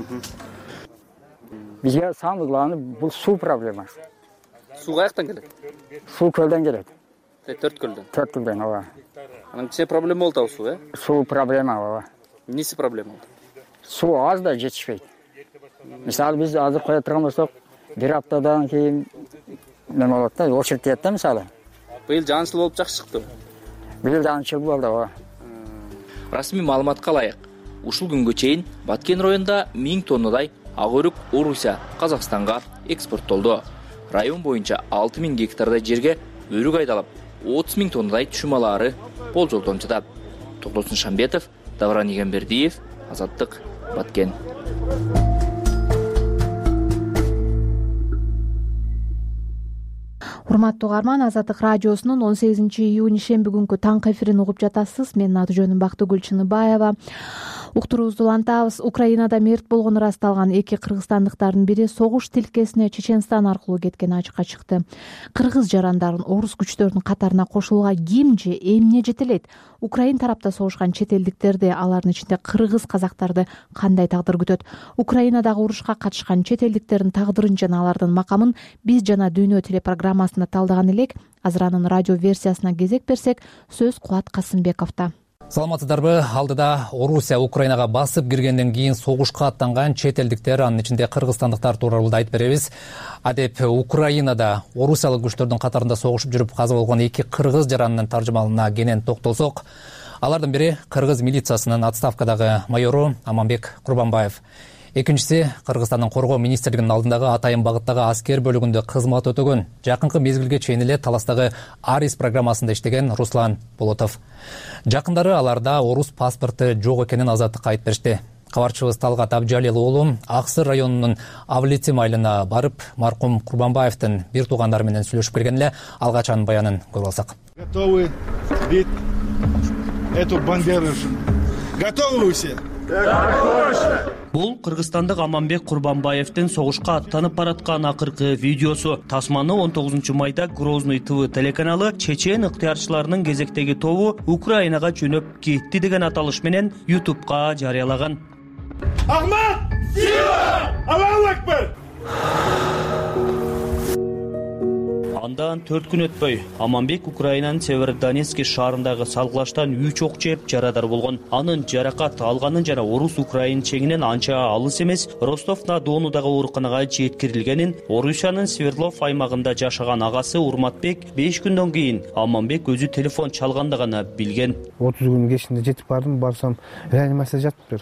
Bizga самое главное bu suv problemasi. Suv qayerdan keladi? Suv ko'ldan keladi. To'rt ko'ldan. To'rt ko'ldan, ova. Aning ichida problema bo'ldi suv, e? Suv problema, ova. Nesi problema bo'ldi? Suv ozda yetishmaydi. Misol biz hozir qo'ya turgan bo'lsak, bir haftadan keyin nima bo'ladi? O'chirtayapti misol. Bu yil janchil bo'lib yaxshi chiqdi. Bu yil janchil bo'ldi, ova. Rasmiy ma'lumotga loyiq, ушул күнгө чейин Баткен районунда миң тоннадай ак өрүк Орусия, Казакстанга экспорттолду. Район боюнча алты миң гектардай жерге өрүк айдалып, отуз миң тоннадай түшүм алаары болжолдонуп жатат. Токтосун Шамбетов, Давран Игенбердиев, Азаттык, Баткен. Урматтуу угарман, Азаттык радиосунун он сегизинчи июнь ишемби күнкү таңкы эфирин угуп жатасыз. Менин аты жөнүм Бактыгүл Чыныбаева. Уктуруубузду улантабыз. Украинада мерт болгону ырасталган эки кыргызстандыктардын бири согуш тилкесине Чеченстан аркылуу кеткени ачыкка чыкты. Кыргыз жарандарын орус күчтөрүнүн катарына кошулууга ким же эмне жетелейт? Украин тарапта согушкан чет элдиктерди, алардын ичинде кыргыз казактарды кандай тагдыр күтөт? Украинадагы урушка катышкан чет элдиктердин тагдырын жана алардын макамын биз жана Дүйнө телепрограммасында талдаган элек. Азыр анын радио версиясына кезек берсек, сөз Кубат Касымбековдо. Саламатсыздарбы? Алдыда Орусия Украинага басып киргенден кийин согушка аттанган чет элдиктер, анын ичинде кыргызстандыктар тууралуу айтып беребиз. Адеп Украинада орусиялык күчтөрдүн катарында согушуп жүрүп каза болгон эки кыргыз жаранынын таржымалына кенен токтолсок, алардын бири кыргыз милициясынын отставкадагы майору Аманбек Курбанбаев. Экинчиси, Кыргызстандын коргоо министрлигинин алдындагы Атайын багыттагы аскер бөлүгүндө кызмат өтөгөн, жакынкы мезгилге чейин эле Таластагы Арис программасында иштеген Руслан Болотов. Жакындары аларда орус паспорту жок экенин азаттыкка айтып беришти. Кабарчыбыз Талгат Абжалил уулу Аксыр районунун Авлицим айылына барып, маркум Курбанбаевдин бир туугандары менен сүйлөшүп келген эле. Алгач анын баянын көрүп алсак. Готовы бить эту бандеру? Готовы все? Бул Кыргызстандык Аманбек Курбанбаевдин согушка аттанып бараткан акыркы видеосу. Тасманы он тогузунчу майда Грозный ТВ телеканалы чечен ыктыярчыларынын кезектеги тобу Украинага жөнөп кетти деген аталыш менен ютубка жарыялаган. Ахмат! Сила! Аллаху акбар! Андан төрт күн өтпөй, Аманбек Украинанын Северодонецк шаарындагы салгылаштан үч ок жеп жарадар болгон. Анын жаракат алганын жана орус-украин чегинен анча алыс эмес Ростов-на-Донудагы ооруканага жеткирилгенин Орусиянын Свердлов аймагында жашаган агасы Урматбек беш күндөн кийин Аманбек өзү телефон чалганда гана билген. отуз күн кечинде жетип бардым, барсам реанимацияда жатыптыр.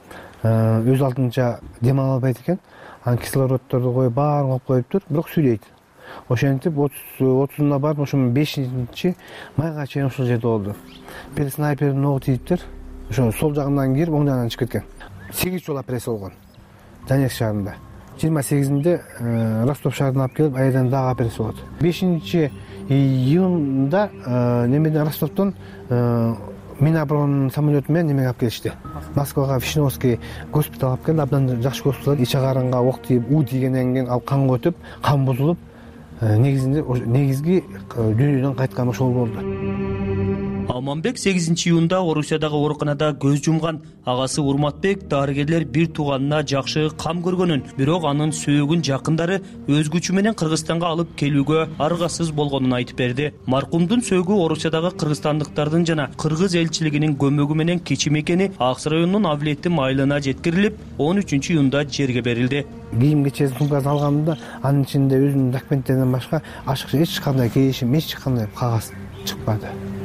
Өз алдынча дем ала албайт экен. Анан кислороддорду коюп баарын коюп коюптур, бирок сүйлөйт. Ошентип отузуна барып, ошо бешинчи майга чейин ошол жерде болду. Бир снайпердин огу тийиптир. Ошо сол жагынан кирип, оң жагынан чыгып кеткен. сегиз жолу операция болгон. Донецк шаарында. жыйырма сегизинде Ростов шаарына алып келип, айдан дагы операция болот. бешинчи июнда немеден Ростовдон Миноборон самолету менен немеге алып келишти. Москвага Вишневский госпиталга алып келди. Абдан жакшы госпитал. Ич агарынга ок тийип, уу тийгенден кийин ал канга өтүп, кан бузулуп, негизинде негизги дүйнөдөн кайткан ошол болду. Аманбек сегизинчи июнда Орусиядагы ооруканада көз жумган. Агасы Урматбек дарыгерлер бир тууганына жакшы кам көргөнүн, бирок анын сөөгүн жакындары өз күчү менен Кыргызстанга алып келүүгө аргасыз болгонун айтып берди. Маркумдун сөөгү Орусиядагы кыргызстандыктардын жана Кыргыз элчилигинин көмөгү менен кечим экени Аксыр районунун Авлетим айылына жеткирилип, он үчүнчү июнда жерге берилди. Кийим кечесин сумкасын алгамда, анын ичинде өзүнүн документтеринен башка ашыкча эч кандай келишим, эч кандай кагаз чыкпады.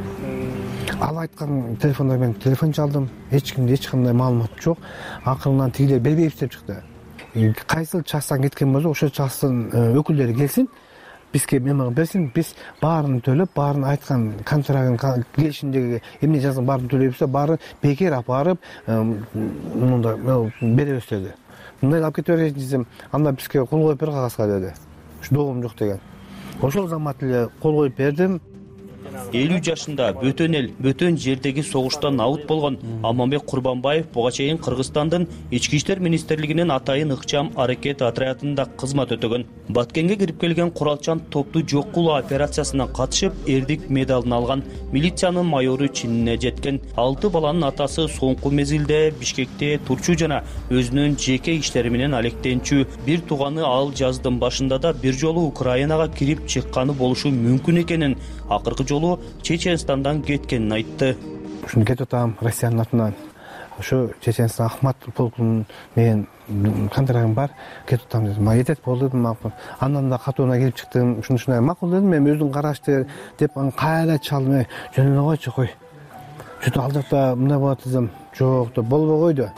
Ал айткан телефондо мен телефон чалдым, эч кимде эч кандай маалымат жок. Акырынан тигилер бербейбиз деп чыкты. Кайсыл частан кеткен болсо, ошол частын өкүлдөрү келсин, бизге меморандум берсин, биз баарын төлөп, баарын айткан контрагын, келишимдеги эмне жазган баарын төлөйбүз, баары бекер алып барып, мында беребиз деди. Мындай алып кете берейин десем, анда бизге кол коюп бер кагазга деди. Доогум жок деген. Ошол замат эле кол коюп бердим. элүү жашында бөтөн эл, бөтөн жердеги согуштан аут болгон Аманбек Курбанбаев буга чейин Кыргызстандын ички иштер министрлигинин Атайын ыкчам аракет отрядында кызмат өтөгөн. Баткенге кирип келген куралчан топту жок кылуу операциясына катышып, эрдик медалын алган. Милициянын майору чинине жеткен. Алты баланын атасы соңку мезгилде Бишкекте турчу жана өзүнүн жеке иштери менен алектенчү. Бир тууганы ал жаздын башында да бир жолу Украинага кирип чыкканы болушу мүмкүн экенин, акыркы жолу Чеченстандан кеткенин айтты. Ушуну кетип атам Россиянын атынан. Ошо Чеченстан Ахмат полкунун менен контрагым бар, кетип атам дедим. Ма жетет болду дедим. Андан да катууна келип чыктым. Ушуну ушундай макул дедим. Мен өзүң карашты деп аны кайра чалдым. Жөн эле койчу кой. Чөтө ал жакта мындай болот десем, жок деп болбой койду.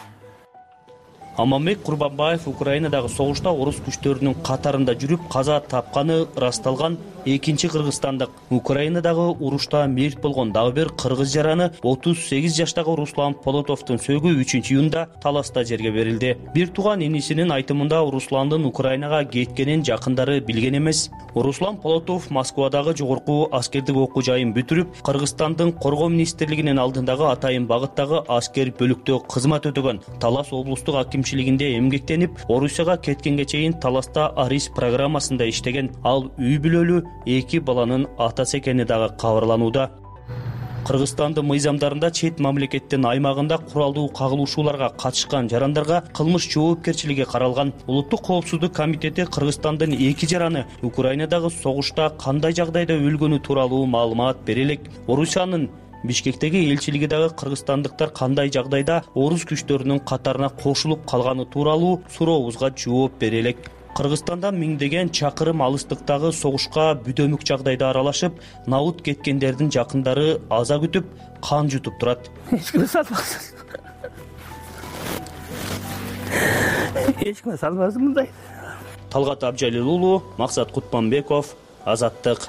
Аманбек Курбанбаев Украинадагы согушта орус күчтөрүнүн катарында жүрүп каза тапканы ырасталган экинчи кыргызстандык. Украинадагы урушта мерт болгон дагы бир кыргыз жараны отуз сегиз жаштагы Руслан Полотовдун сөөгү үчүнчү июнда Таласта жерге берилди. Бир тууган инисинин айтымында Русландын Украинага кеткенин жакындары билген эмес. Руслан Полотов Москвадагы жогорку аскердик окуу жайын бүтүрүп, Кыргызстандын коргоо министрлигинин алдындагы Атайын багыттагы аскер бөлүктө кызмат өтөгөн. Талас облустук акимчилигинде эмгектенип, Орусияга кеткенге чейин Таласта Арис программасында иштеген. Ал үй бүлөлүү эки баланын атасы экени дагы кабарланууда. Кыргызстандын мыйзамдарында чет мамлекеттин аймагында куралдуу кагылышууларга катышкан жарандарга кылмыш жоопкерчилиги каралган. Улуттук коопсуздук комитети Кыргызстандын эки жараны Украинадагы согушта кандай жагдайда өлгөнү тууралуу маалымат бере элек. Орусиянын Бишкектеги элчилиги дагы кыргызстандыктар кандай жагдайда орус күчтөрүнүн катарына кошулуп калганы тууралуу сурообузга жооп бере элек. Кыргызстандан миңдеген чакырым алыстыктагы согушка бүдөмүк жагдайда аралашып, наут кеткендердин жакындары аза күтүп, кан жутуп турат. эч ким салбасын мындай. Талгат Абжалил уулу, Максат Кутманбеков, Азаттык.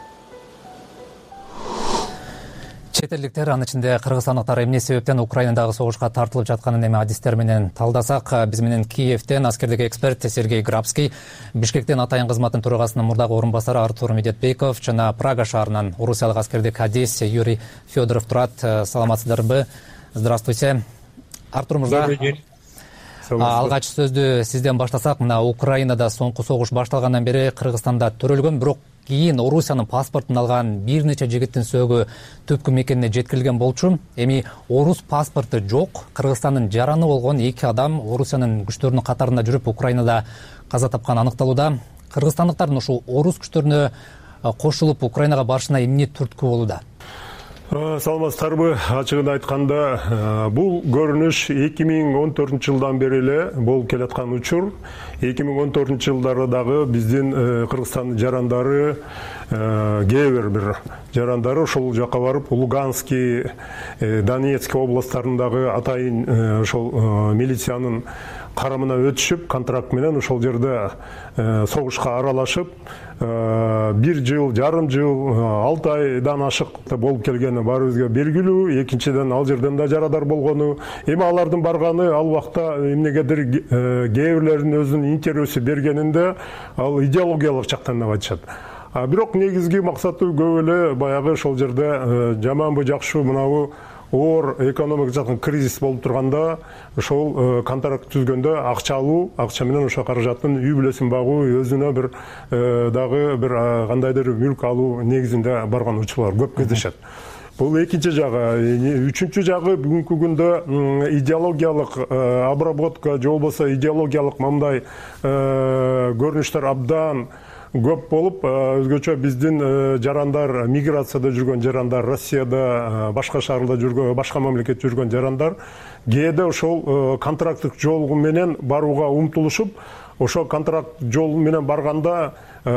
Чет элдиктер, анын ичинде кыргызстандыктар эмне себептен Украинадагы согушка тартылып жатканын эми адистер менен талдасак, биз менен Киевден аскердик эксперт Сергей Грабский, Бишкектен атайын кызматтын төрагасынын мурдагы орун басары Артур Медетбеков жана Прага шаарынан орусиялык аскердик адис Юрий Федоров турат. Саламатсыздарбы? Здравствуйте. Артур мырза. Добрый день. Алгач сөздү сизден баштасак, мына Украинада соңку согуш башталгандан бери Кыргызстанда төрөлгөн, бирок кийин Орусиянын паспортун алган бир нече жигиттин сөөгү түпкү мекенине жеткирилген болчу. Эми орус паспорту жок, Кыргызстандын жараны болгон эки адам Орусиянын күчтөрүнүн катарында жүрүп Украинада каза тапкан аныкталууда. Кыргызстандыктардын ушул орус күчтөрүнө кошулуп Украинага барышына эмне түрткү болууда? Саламатсыздарбы? Ачыгын айтканда, бул көрүнүш эки миң он төртүнчү жылдан бери эле болуп келаткан учур. эки миң он төртүнчү жылдары дагы биздин Кыргызстандын жарандары, кээ бир бир жарандары ошол жака барып, Луганский, Донецк областтарындагы атайын ошол милициянын карамына өтүшүп, контракт менен ошол жерде согушка аралашып, бир жыл, жарым жыл, алты айдан ашык болуп келгени баарыбызга белгилүү. Экинчиден, ал жерден да жарадар болгону. Эми алардын барганы ал убакта эмнегедир кээ бирлеринин өзүнүн интереси бергенинде ал идеологиялык жактан деп айтышат. А бирок негизги максаты көп эле баягы ошол жерде жаманбы жакшы мынабу оор экономик жактан кризис болуп турганда ошол контракт түзгөндө акча алуу, акча менен ошо каражаттын үй бүлөсүн багуу, өзүнө бир дагы бир кандайдыр мүлк алуу негизинде барган учурлар көп кездешет. Бул экинчи жагы. Үчүнчү жагы бүгүнкү күндө идеологиялык обработка же болбосо идеологиялык мындай көрүнүштөр абдан көп болуп, өзгөчө биздин жарандар, миграцияда жүргөн жарандар, Россияда, башка шаарда жүргөн, башка мамлекетте жүргөн жарандар кээде ошол контракттык жол менен барууга умтулушуп, ошол контракт жол менен барганда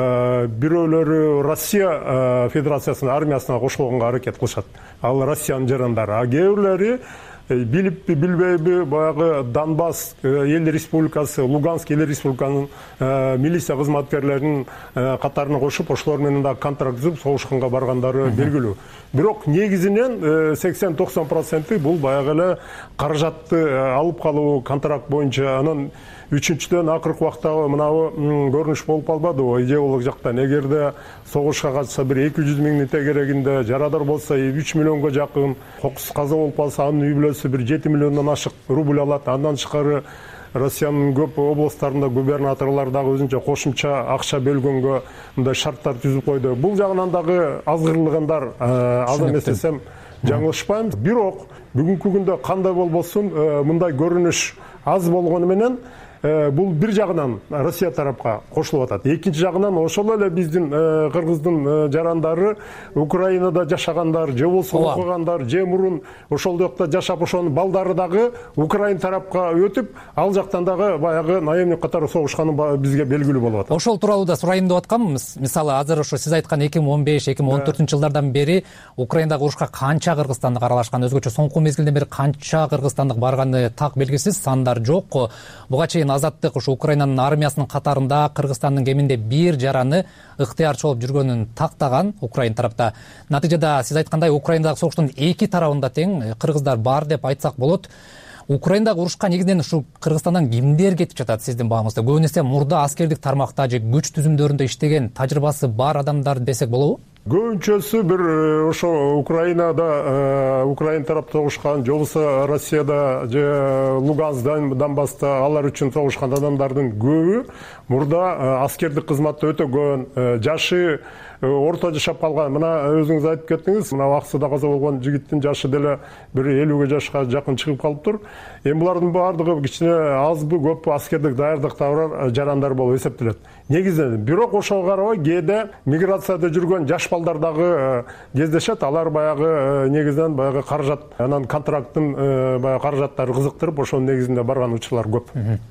бирөөлөрү Россия Федерациясынын армиясына кошулганга аракет кылышат. Ал Россиянын жарандары. А кээ бирлери билиппи, билбейби, баягы Донбасс эл республикасы, Луганск эл республиканын милиция кызматкерлеринин катарына кошуп, ошолор менен да контракт түзүп, согушканга баргандары белгилүү. Бирок негизинен сексен токсон проценти бул баягы эле каражатты алып калуу контракт боюнча. Анан үчүнчүдөн акыркы убакта мынабу көрүнүш болуп калбадыбы идеологиялык жактан? Эгерде согушка катышса бир эки жүз миңдин тегерегинде, жарадар болсо үч миллионго жакын, кокус каза болуп калса анын үй бүлөсү бир жети миллиондон ашык рубль алат. Андан тышкары Россиянын көп областтарында губернаторлор дагы өзүнчө кошумча акча бөлгөнгө мындай шарттар түзүп койду. Бул жагынан дагы азгырылгандар, аз эмес десем жаңылышпайм. Бирок бүгүнкү күндө кандай болбосун мындай көрүнүш аз болгону менен бул бир жагынан Россия тарапка кошулуп атат. Экинчи жагынан ошол эле биздин кыргыздын жарандары Украинада жашагандар, же болсо окугандар, же мурун ошол жакта жашап ошонун балдары дагы Украин тарапка өтүп, ал жактан дагы баягы наемник катары согушканы бизге белгилүү болуп атат. Ошол тууралуу да сурайын деп аткам. Мисалы, азыр ошо сиз айткан эки миң он беш эки миң он төртүнчү жылдардан бери Украинадагы урушка канча кыргызстандык аралашкан, өзгөчө соңку мезгилден бери канча кыргызстандык барганы так белгисиз, сандар жок. Буга чейин Азаттык ушу Украинанын армиясынын катарында Кыргызстандын кеминде бир жараны ыктыярчы болуп жүргөнүн тактаган Украин тарапта. Натыйжада сиз айткандай Украинадагы согуштун эки тарабында тең кыргыздар бар деп айтсак болот. Украиндагы урушка негизинен ушу Кыргызстандан кимдер кетип жатат сиздин багыңызда? Көбүнесе мурда аскердик тармакта же күч түзүмдөрүндө иштеген тажрыйбасы бар адамдар десек болобу? Көбүнчөсү бир ошо Украинада, Украин тарапта согушкан, же болбосо Россияда же Луганск, Донбасста алар үчүн согушкан адамдардын көбү мурда аскердик кызматты өтөгөн, жашы орто жашап калган. Мына өзүңүз айтып кеттиңиз, мына Аксуда каза болгон жигиттин жашы деле бир элүүгө жашка жакын чыгып калыптыр. Эми булардын баардыгы кичине азбы көппү аскердик даярдыкта бар жарандар болуп эсептелет. Негизинен, бирок ошого карабай кээде миграцияда жүргөн жаш балдар дагы кездешет. Алар баягы негизинен баягы каражат, анан контракттын баягы каражаттары кызыктырып, ошонун негизинде барган учурлар көп.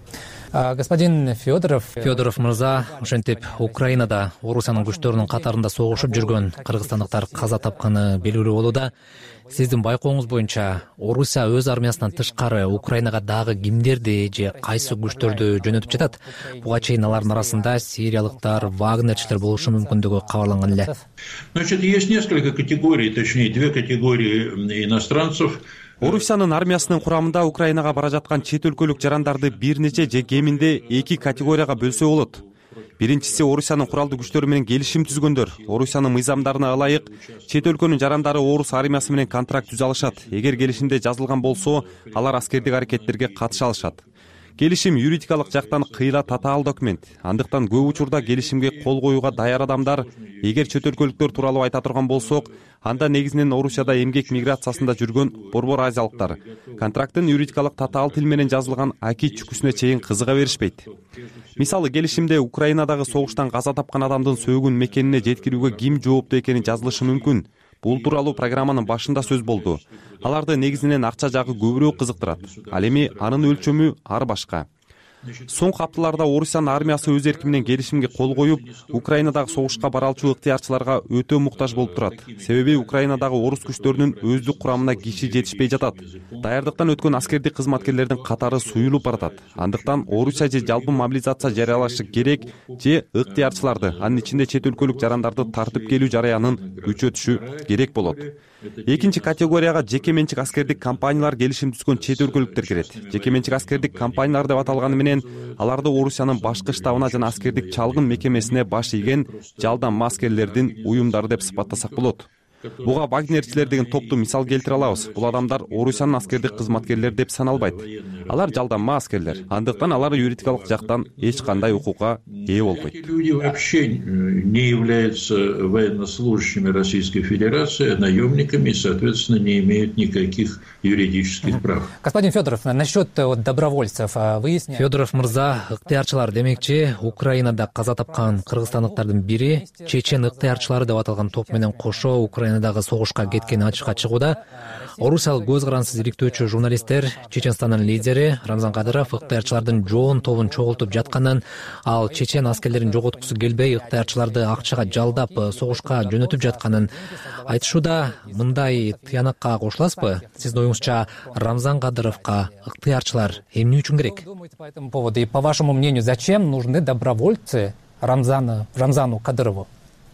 Господин Федоров Федоров мырза, ошентип Украинада Орусиянын күчтөрүнүн катарында согушуп жүргөн кыргызстандыктар каза тапканы белгилүү болууда. Сиздин байкооңуз боюнча Орусия өз армиясынан тышкары Украинага дагы кимдерди же кайсы күчтөрдү жөнөтүп жатат? Буга чейин алардын арасында сириялыктар, вагнерчилер болушу мүмкүндүгү кабарланган эле. Значит, есть несколько категорий, точнее, две категории иностранцев. Орусиянын армиясынын курамында Украинага бара жаткан чет өлкөлүк жарандарды бир нече же кеминде эки категорияга бөлсө болот. Биринчиси Орусиянын куралдуу күчтөрү менен келишим түзгөндөр. Орусиянын мыйзамдарына ылайык чет өлкөнүн жарандары орус армиясы менен контракт түзө алышат. Эгер келишимде жазылган болсо, алар аскердик аракеттерге катыша алышат. Келишим юридикалык жактан кыйла татаал документ. Андыктан көп учурда келишимге кол коюуга даяр адамдар, эгер чет өлкөлүктөр тууралуу айта турган болсок, анда негизинен Орусияда эмгек миграциясында жүргөн борбор азиялыктар. Контракттын юридикалык татаал тил менен жазылган аки чүкүсүнө чейин кызыга беришпейт. Мисалы, келишимде Украинадагы согуштан каза тапкан адамдын сөөгүн мекенине жеткирүүгө ким жооптуу экени жазылышы мүмкүн. Бул тууралуу программанын башында сөз болду. Аларды негизинен акча жагы көбүрөөк кызыктырат. Ал эми анын өлчөмү ар башка. Соңку апталарда Орусиянын армиясы өз эрки менен келишимге кол коюп, Украинадагы согушка баралчу ыктыярчыларга өтө муктаж болуп турат. Себеби Украинадагы орус күчтөрүнүн өздүк курамына киши жетишпей жатат. Даярдыктан өткөн аскердик кызматкерлердин катары суюлуп баратат. Андыктан Орусия же жалпы мобилизация жарыялашы керек же ыктыярчыларды, анын ичинде чет өлкөлүк жарандарды тартып келүү жараянын күчөтүшү керек болот. Экинчи категорияга жеке менчик аскердик компаниялар келишим түзгөн чет өлкөлүктөр кирет. Жеке менчик аскердик компаниялар деп аталганы менен аларды Орусиянын башкы штабына жана аскердик чалгын мекемесине баш ийген жалдам аскерлердин уюмдары деп сыпаттасак болот. Буга вагнерчилер деген топту мисал келтире алабыз. Бул адамдар Орусиянын аскердик кызматкерлери деп саналбайт. Алар жалданма аскерлер. Андыктан алар юридикалык жактан эч кандай укукка ээ болбойт. Люди вообще не являются военнослужащими Российской Федерации, наемниками и, соответственно, не имеют никаких юридических прав. Господин Федоров, насчет добровольцев выясняем. Федоров мырза, ыктыярчылар демекчи, Украинада каза тапкан кыргызстандыктардын бири чечен ыктыярчылары деп аталган топ менен кошо Украинадагы согушка кеткени ачыкка чыгууда. Орусиялык көз карансыз иликтөөчү журналисттер Чеченстандын лидери Рамзан Кадыров ыктыярчылардын жоон тобун чогултуп жатканын, ал чечен аскерлерин жоготкусу келбей ыктыярчыларды акчага жалдап согушка жөнөтүп жатканын айтышууда. Мындай тыянакка кошуласызбы? Сиздин оюңузча Рамзан Кадыровго ыктыярчылар эмне үчүн керек? По этому поводу и по вашему мнению, зачем нужны добровольцы Рамзану Рамзану Кадырову?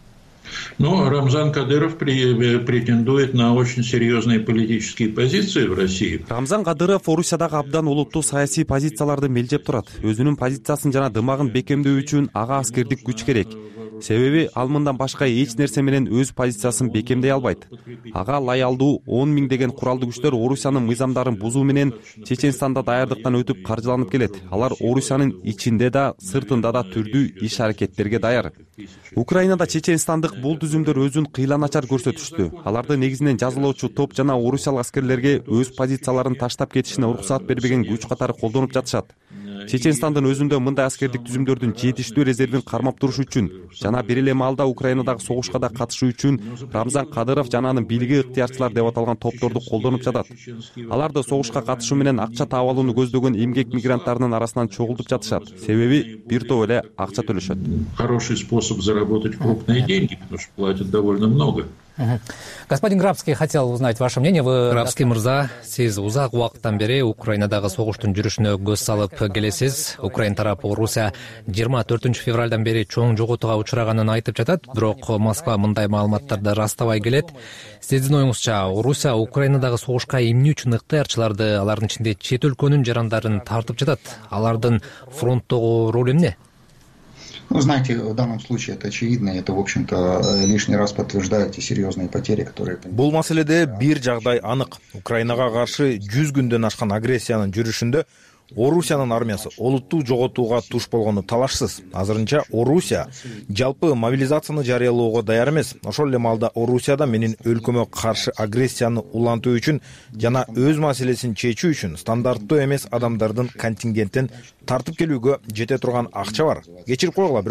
Но Рамзан Кадыров претендует на очень серьезные политические позиции в России. Рамзан Кадыров Орусиядагы абдан олуттуу саясий позицияларды мелжеп турат. Өзүнүн позициясын жана дымагын бекемдөө үчүн ага аскердик күч керек. Себеби ал мындан башка эч нерсе менен өз позициясын бекемдей албайт. Ага лаялдуу он миң деген куралдуу күчтөр Орусиянын мыйзамдарын бузуу менен Чеченстанда даярдыктан өтүп каржыланып келет. Алар Орусиянын ичинде да, сыртында да түрдүү иш аракеттерге даяр. Украинада чеченстандык бул түзүмдөр өзүн кыйла начар көрсөтүштү. Аларды негизинен жазалоочу топ жана орусиялык аскерлерге өз позицияларын таштап кетишине уруксаат бербеген күч катары колдонуп жатышат. Чеченстандын өзүндө мындай аскердик түзүмдөрдүн жетиштүү резервин кармап туруш үчүн жана бир эле маалда Украинадагы согушка да катышуу үчүн Рамзан Кадыров жана анын бийлиги ыктыярчылар деп аталган топторду колдонуп жатат. Аларды согушка катышуу менен акча таап алууну көздөгөн эмгек мигранттарынын арасынан чогултуп жатышат. Себеби бир топ эле акча төлөшөт. Хороший способ заработать крупные деньги, потому что платят довольно много. Господин Грабский хотел узнать ваше мнение. Вы... Грабский мырза, сиз узак убакыттан бери Украинадагы согуштун жүрүшүнө көз салып келесиз. Украин тарапы Орусия жыйырма төртүнчү февралдан бери чоң жоготууга учураганын айтып жатат, бирок Москва мындай маалыматтарды растабай келет. Сиздин оюңузча, Орусия Украинадагы согушка эмне үчүн ыктыярчыларды, алардын ичинде чет өлкөнүн жарандарын тартып жатат? Алардын фронттогу ролу эмне? Ну, знаете, в данном случае это очевидно, это, в общем-то, лишний раз подтверждает те серьезные потери, которые... Бул маселеде бир жагдай анык. Украинага каршы жүз күндөн ашкан агрессиянын жүрүшүндө Орусиянын армиясы олуттуу жоготууга туш болгону талашсыз. Азырынча Орусия жалпы мобилизацияны жарыялоого даяр эмес. Ошол эле маалда Орусияда менин өлкөмө каршы агрессияны улантуу үчүн жана өз маселесин чечүү үчүн стандарттуу эмес адамдардын контингентин тартып келүүгө жете турган акча бар. Кечирип койгула, бирок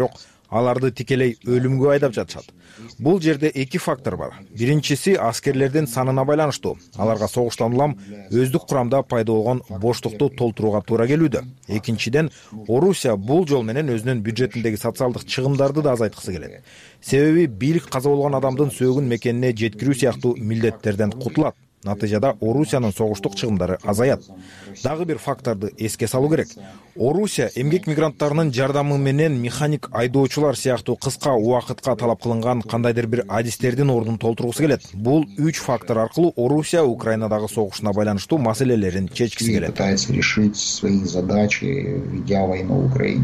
аларды тикелей өлүмгө айдап жатышат. Бул жерде эки фактор бар. Биринчиси аскерлердин санына байланыштуу. Аларга согуштан улам өздүк курамда пайда болгон боштукту толтурууга туура келүүдө. Экинчиден, Орусия бул жол менен өзүнүн бюджетиндеги социалдык чыгымдарды да азайткысы келет. Себеби бийлик каза болгон адамдын сөөгүн мекенине жеткирүү сыяктуу милдеттерден кутулат. Натыйжада Орусиянын согуштук чыгымдары азаят. Дагы бир факторду эске салуу керек. Орусия эмгек мигранттарынын жардамы менен механик айдоочулар сыяктуу кыска убакытка талап кылынган кандайдыр бир адистердин ордун толтургусу келет. Бул үч фактор аркылуу Орусия Украинадагы согушуна байланыштуу маселелерин чечкиси келет. Пытается решить свои задачи, ведя войну в Украине.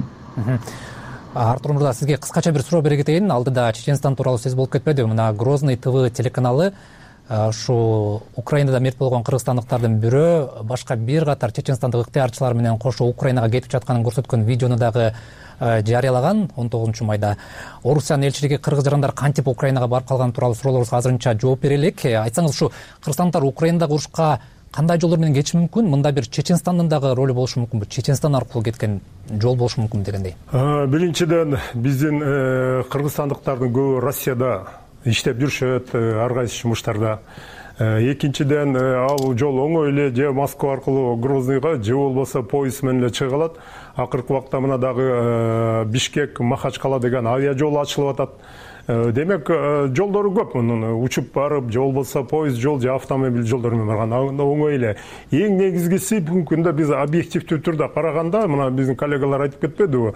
Артур Мырза, сизге кыскача бир суроо бере кетейин. Алдыда Чеченстан тууралуу сөз болуп кетпедиби? Мына Грозный ТВ телеканалы ушу Украинада мерт болгон кыргызстандыктардын бирөө башка бир катар чеченстандык ыктыярчылар менен кошо Украинага кетип жатканын көрсөткөн видеону дагы жарыялаган он тогузунчу майда. Орусиянын элчилиги кыргыз жарандар кантип Украинага барып калганы тууралуу суроолорубузга азырынча жооп бере элек. Айтсаңыз, ушу кыргызстандыктар Украинадагы урушка кандай жолдор менен кетиши мүмкүн? Мында бир Чеченстандын дагы ролу болушу мүмкүнбү? Чеченстан аркылуу кеткен жол болушу мүмкүн дегендей. Биринчиден, биздин кыргызстандыктардын көбү Россияда иштеп жүрүшөт, ар кайсы жумуштарда. Экинчиден, ал жол оңой эле же Москва аркылуу Грозныйга, же болбосо поезд менен эле чыга алат. Акыркы убакта мына дагы Бишкек, Махачкала деген авиа жол ачылып атат. Демек, жолдору көп. Учуп барып, же болбосо поезд жол, же автомобиль жолдору менен барган оңой эле. Эң негизгиси бүгүнкү күндө биз объективдүү түрдө караганда, мына биздин коллегалар айтып кетпедиби?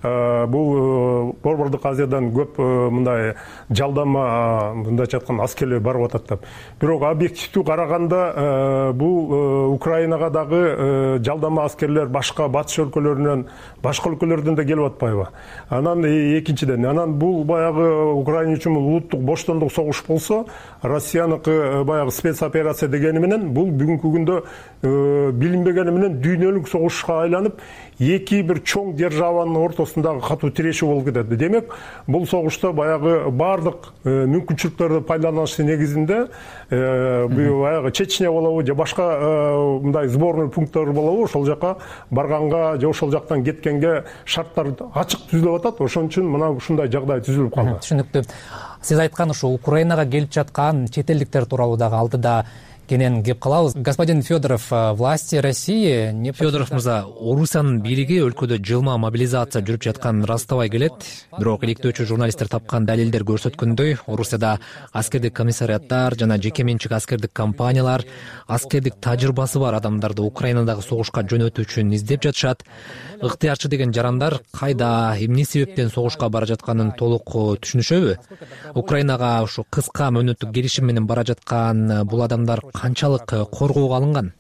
Бул Борбордук Азиядан көп мындай жалдама, мындайча айтканда аскерлер барып атат деп. Бирок объективдүү караганда бул Украинага дагы жалдама аскерлер башка батыш өлкөлөрүнөн, башка өлкөлөрдөн да келип атпайбы? Анан экинчиден, анан бул баягы Украина үчүн улуттук боштондук согуш болсо, Россияныкы баягы спецоперация дегени менен бул бүгүнкү күндө билинбегени менен дүйнөлүк согушка айланып, эки бир чоң державанын ортосундагы катуу тирешүү болуп кетет. Демек, бул согушта баягы бардык мүмкүнчүлүктөрдү пайдаланыш негизинде баягы Чечня болобу же башка мындай сборный пункттар болобу, ошол жака барганга же ошол жактан кеткенге шарттар ачык түзүлүп атат. Ошон үчүн мына ушундай жагдай түзүлүп калды. Түшүнүктүү. Сиз айткан ушу Украинага келип жаткан чет элдиктер тууралуу дагы алдыда кенен кеп калабыз. Господин Федоров, власти России не... Федоров мырза, Орусиянын бийлиги өлкөдө жылма мобилизация жүрүп жатканын ырастабай келет. Бирок иликтөөчү журналисттер тапкан далилдер көрсөткөндөй, Орусияда аскердик комиссариаттар жана жеке менчик аскердик компаниялар аскердик тажрыйбасы бар адамдарды Украинадагы согушка жөнөтүү үчүн издеп жатышат. Ыктыярчы деген жарандар кайда, эмне себептен согушка бара жатканын толук түшүнүшөбү? Украинага ушу кыска мөөнөттүк келишим менен бара жаткан бул адамдар канчалык коргоого алынган?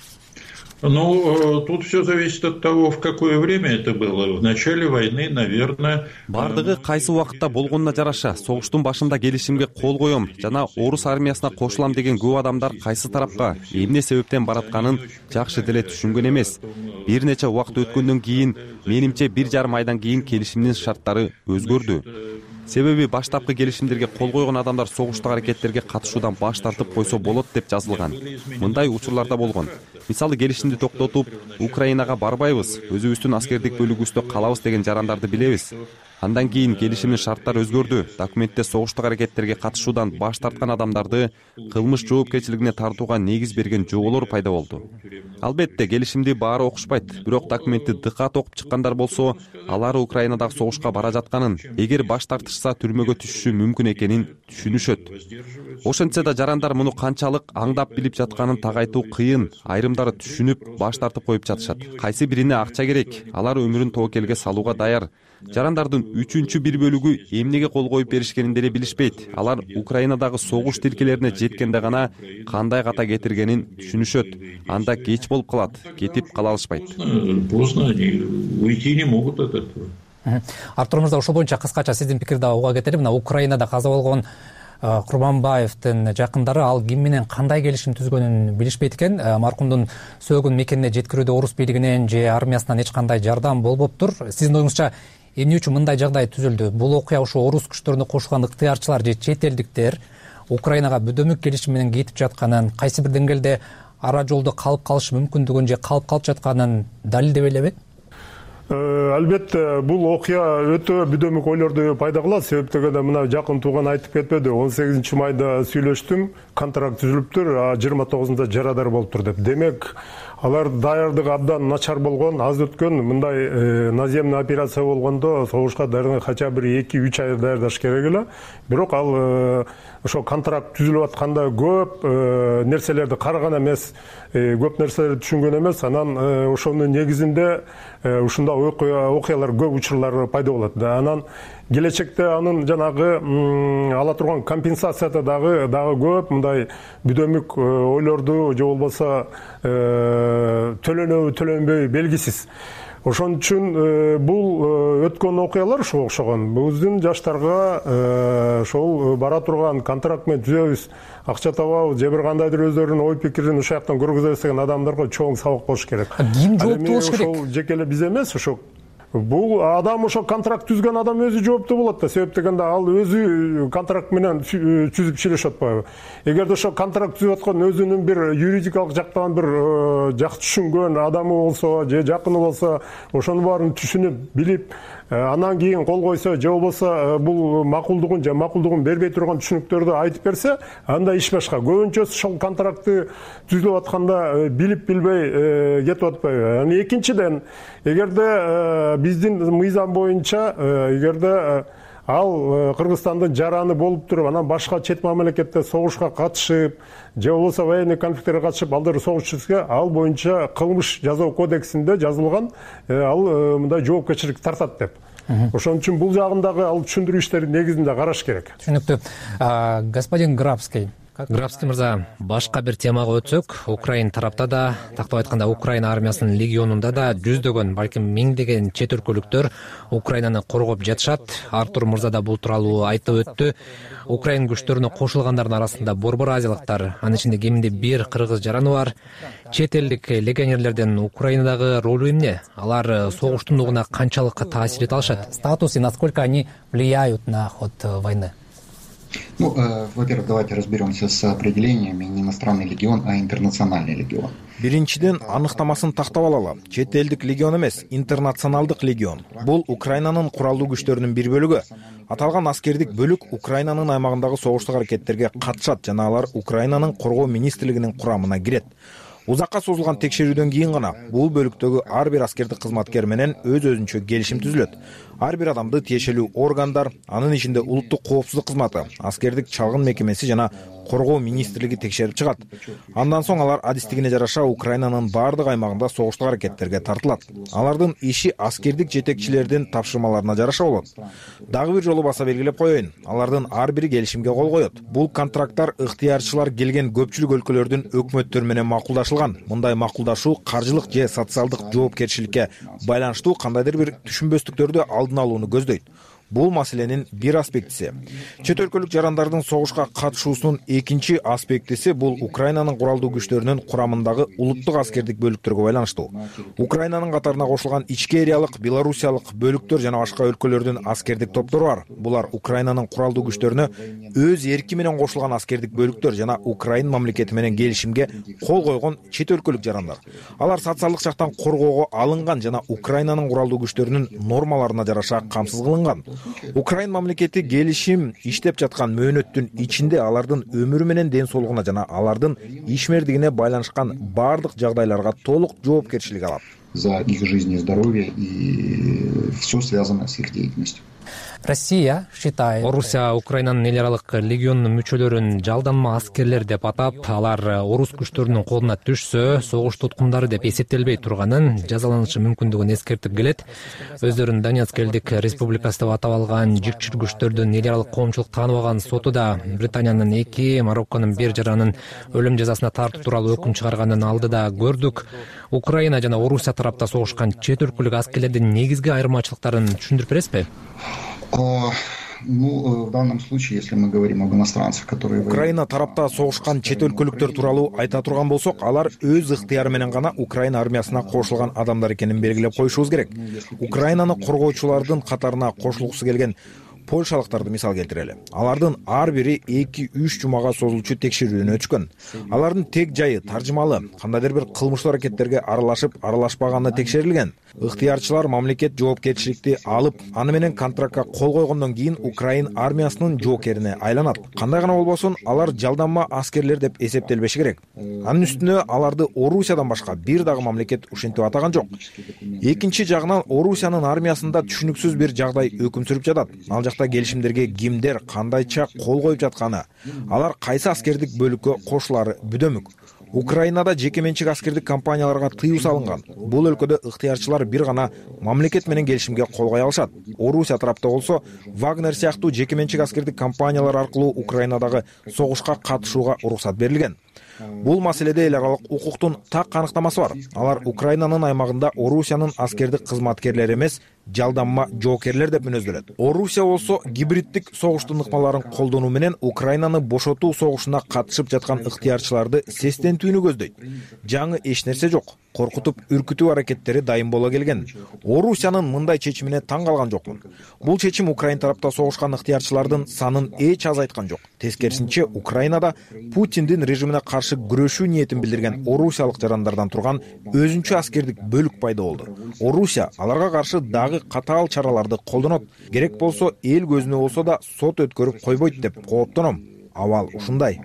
Ну, тут все зависит от того, в какое время это было. В начале войны, наверное... Бардыгы кайсы убакытта болгонуна жараша, согуштун башында келишимге кол коем жана орус армиясына кошулам деген көп адамдар кайсы тарапка, эмне себептен баратканын жакшы деле түшүнгөн эмес. Бир нече убакыт өткөндөн кийин, менимче бир жарым айдан кийин келишимдин шарттары өзгөрдү. Себеби баштапкы келишимдерге кол койгон адамдар согуштук аракеттерге катышуудан баш тартып койсо болот деп жазылган. Мындай учурларда болгон. Мисалы, келишимди токтотуп, Украинага барбайбыз, өзүбүздүн аскердик бөлүгүбүздө калабыз деген жарандарды билебиз. Андан кийин келишимдин шарттары өзгөрдү. Документте согуштук аракеттерге катышуудан баш тарткан адамдарды кылмыш жоопкерчилигине тартууга негиз берген жоболор пайда болду. Албетте, келишимди баары окушпайт, бирок документти дыкат окуп чыккандар болсо, алар Украинадагы согушка бара жатканын, эгер баш тартышса түрмөгө түшүшү мүмкүн экенин түшүнүшөт. Ошентсе да жарандар муну канчалык аңдап билип жатканын тагайтуу кыйын. Айрымдары түшүнүп, баш тартып коюп жатышат. Кайсы бирине акча керек, алар өмүрүн тобокелге салууга даяр. Жарандардын үчүнчү бир бөлүгү эмнеге кол коюп беришкенин деле билишпейт. Алар Украинадагы согуш тилкелерине жеткенде гана кандай ката кетиргенин түшүнүшөт. Анда кеч болуп калат, кетип кала алышпайт. Поздно они уйти не могут от этого. Артур мырза, ошол боюнча кыскача сиздин пикирди уга кетели. Мына Украинада каза болгон Курманбаевдин жакындары ал ким менен кандай келишим түзгөнүн билишпейт экен. Маркумдун сөөгүн мекенине жеткирүүдө орус бийлигинен же армиясынан эч кандай жардам болбоптур. Сиздин оюңузча эмне үчүн мындай жагдай түзүлдү? Бул окуя ушу орус күчтөрүнө кошулган ыктыярчылар же чет элдиктер Украинага бүдөмүк келишим менен кетип жатканын, кайсы бир деңгээлде ара жолдо калып калышы мүмкүндүгүн же калып калып жатканын далилдеп элеби? Албетте бул окуя өтө бүдөмүк ойлорду пайда кылат. Себеп дегенде мына жакын тууган айтып кетпеди, он сегизинчи майда сүйлөштүм, контракт түзүлүптүр, а жыйырма тогузунда жарадар болуптур деп. Демек алар даярдыгы абдан начар болгон, аз өткөн. Мындай наземный операция болгондо согушка даярдык хотя бир эки үч ай даярдаш керек эле. Бирок ал ошо контракт түзүлүп атканда көп нерселерди караган эмес, көп нерселерди түшүнгөн эмес. Анан ошонун негизинде ушундай окуялар көп учурлар пайда болот. Анан келечекте анын жанагы ала турган компенсацияда дагы дагы көп мындай бүдөмүк ойлорду же болбосо төлөнөбү төлөнбөйбү белгисиз. Ошон үчүн бул өткөн окуялар ошого окшогон. Биздин жаштарга ошол бара турган контракт менен түзөбүз, акча табабыз, же бир кандайдыр өздөрүнүн ой пикирин ошол жактан көргөзөбүз деген адамдарга чоң сабак болуш керек. Ким жооптуу болуш керек? Ошол жеке эле биз эмес, ошо бул адам ошо контракт түзгөн адам өзү жооптуу болот да. Себеп дегенде ал өзү контракт менен түзүп чыгышып атпайбы? Эгерде ошо контракт түзүп аткан өзүнүн бир юридикалык жактан бир жакшы түшүнгөн адамы болсо, же жакыны болсо, ошонун баарын түшүнүп, билип, анан кийин кол койсо, же болбосо бул макулдугун же макулдугун бербей турган түшүнүктөрдү айтып берсе, анда иш башка. Көбүнчөсү ошол контрактты түзүлүп атканда билип билбей кетип атпайбы? Анан экинчиден, эгерде биздин мыйзам боюнча, эгерде ал Кыргызстандын жараны болуп туруп, анан башка чет мамлекетте согушка катышып, же болбосо военный конфликттерге катышып, алдар согуш түзгө, ал боюнча кылмыш жазуу кодексинде жазылган, ал мындай жоопкерчилик тартат деп. Ошон үчүн бул жагындагы ал түшүндүрүү иштерин негизинде караш керек. Түшүнүктүү. Господин Грабский. Грабский мырза, башка бир темага өтсөк, Украин тарапта да, тактап айтканда Украина армиясынын легионунда да жүздөгөн, балким миңдеген чет өлкөлүктөр Украинаны коргоп жатышат. Артур мырза да бул тууралуу айтып өттү. Украин күчтөрүнө кошулгандардын арасында борбор азиялыктар, анын ичинде кеминде бир кыргыз жараны бар. Чет элдик легионерлердин Украинадагы ролу эмне? Алар согуштун нугуна канчалык таасир эте алышат? Статус и насколько они влияют на ход войны? Ну, э, во-первых, давайте разберемся с определениями. Не иностранный легион, а интернациональный легион. Биринчиден аныктамасын тактап алалы. Чет элдик легион эмес, интернационалдык легион. Бул Украинанын куралдуу күчтөрүнүн бир бөлүгү. Аталган аскердик бөлүк Украинанын аймагындагы согуштук аракеттерге катышат жана алар Украинанын коргоо министрлигинин курамына кирет. Узакка созулган текшерүүдөн кийин гана бул бөлүктөгү ар бир аскердик кызматкер менен өз өзүнчө келишим түзүлөт. Ар бир адамды тиешелүү органдар, анын ичинде улуттук коопсуздук кызматы, аскердик чалгын мекемеси жана коргоо министрлиги текшерип чыгат. Андан соң алар адистигине жараша Украинанын баардык аймагында согуштук аракеттерге тартылат. Алардын иши аскердик жетекчилердин тапшырмаларына жараша болот. Дагы бир жолу баса белгилеп коеюн, алардын ар бири келишимге кол коет. Бул контракттар ыктыярчылар келген көпчүлүк өлкөлөрдүн өкмөттөрү менен макулдашылган. Мындай макулдашуу каржылык же социалдык жоопкерчиликке байланыштуу кандайдыр бир түшүнбөстүктөрдү алдын алууну көздөйт. Бул маселенин бир аспектиси. Чет өлкөлүк жарандардын согушка катышуусунун экинчи аспектиси бул Украинанын куралдуу күчтөрүнүн курамындагы улуттук аскердик бөлүктөргө байланыштуу. Украинанын катарына кошулган ичкериялык, белорусиялык бөлүктөр жана башка өлкөлөрдүн аскердик топтору бар. Булар Украинанын куралдуу күчтөрүнө өз эрки менен кошулган аскердик бөлүктөр жана Украин мамлекети менен келишимге кол койгон чет өлкөлүк жарандар. Алар социалдык жактан коргоого алынган жана Украинанын куралдуу күчтөрүнүн нормаларына жараша камсыз кылынган. Украин мамлекети келишим иштеп жаткан мөөнөттүн ичинде алардын өмүрү менен ден соолугуна жана алардын ишмердигине байланышкан баардык жагдайларга толук жоопкерчилик алат. За их жизнь и здоровье и все связано с их деятельностью. Россия считает... Орусия Украинанын эл аралык легионунун мүчөлөрүн жалданма аскерлер деп атап, алар орус күчтөрүнүн колуна түшсө, согуш туткундары деп эсептелбей турганын, жазаланышы мүмкүндүгүн эскертип келет. Өздөрүн Донецк элдик республикасы деп атап алган жикчил күчтөрдүн эл аралык коомчулук тааныбаган соту да Британиянын эки, Марокконун бир жаранын өлүм жазасына тартуу тууралуу өкүм чыгарганын алдыда көрдүк. Украина жана Орусия тарапта согушкан чет өлкөлүк аскерлердин негизги айырмачылыктарын түшүндүрүп бересизби? Ну, в данном случае, если мы говорим об иностранцах, которые... Украина тарапта согушкан чет өлкөлүктөр тууралуу айта турган болсок, алар өз ыктыяры менен гана Украина армиясына кошулган адамдар экенин белгилеп коюшубуз керек. Украинаны коргоочулардын катарына кошулгусу келген польшалыктарды мисал келтирели. Алардын ар бири эки үч жумага созулчу текшерүүдөн өтүшкөн. Алардын тек жайы таржымалы, кандайдыр бир кылмыштуу аракеттерге аралашып, аралашпаганы текшерилген. ыктыярчылар мамлекет жоопкерчиликти алып, аны менен контрактка кол койгондон кийин Украин армиясынын жоокерине айланат. Кандай гана болбосун, алар жалданма аскерлер деп эсептелбеши керек. Анын үстүнө аларды Орусиядан башка бир дагы мамлекет ушинтип атаган жок. Экинчи жагынан Орусиянын армиясында түшүнүксүз бир жагдай өкүм сүрүп жатат. Ал жакта келишимдерге кимдер кандайча кол коюп жатканы, алар кайсы аскердик бөлүккө кошулары бүдөмүк. Украинада жеке менчик аскердик компанияларга тыюу салынган. Бул өлкөдө ыктыярчылар бир гана мамлекет менен келишимге кол кое алышат. Орусия тарапта болсо Вагнер сыяктуу жеке менчик аскердик компаниялар аркылуу Украинадагы согушка катышууга уруксат берилген. Бул маселеде эл аралык укуктун так аныктамасы бар. Алар Украинанын аймагында Орусиянын аскердик кызматкерлери эмес, жалданма жоокерлер деп мүнөздөлөт. Орусия болсо гибриддик согуштун ыкмаларын колдонуу менен Украинаны бошотуу согушуна катышып жаткан ыктыярчыларды сестентүүнү көздөйт. Жаңы эч нерсе жок. Коркутуп, үркүтүү аракеттери дайым боло келген. Орусиянын мындай чечимине таң калган жокмун. Бул чечим Украин тарапта согушкан ыктыярчылардын санын эч азайткан жок. Тескерисинче, Украинада Путиндин режимине каршы күрөшүү ниетин билдирген орусиялык жарандардан турган өзүнчө аскердик бөлүк пайда болду. Орусия аларга каршы дагы катаал чараларды колдонот. Керек болсо эл көзүнө болсо да сот өткөрүп койбойт деп кооптоном. Абал ушундай.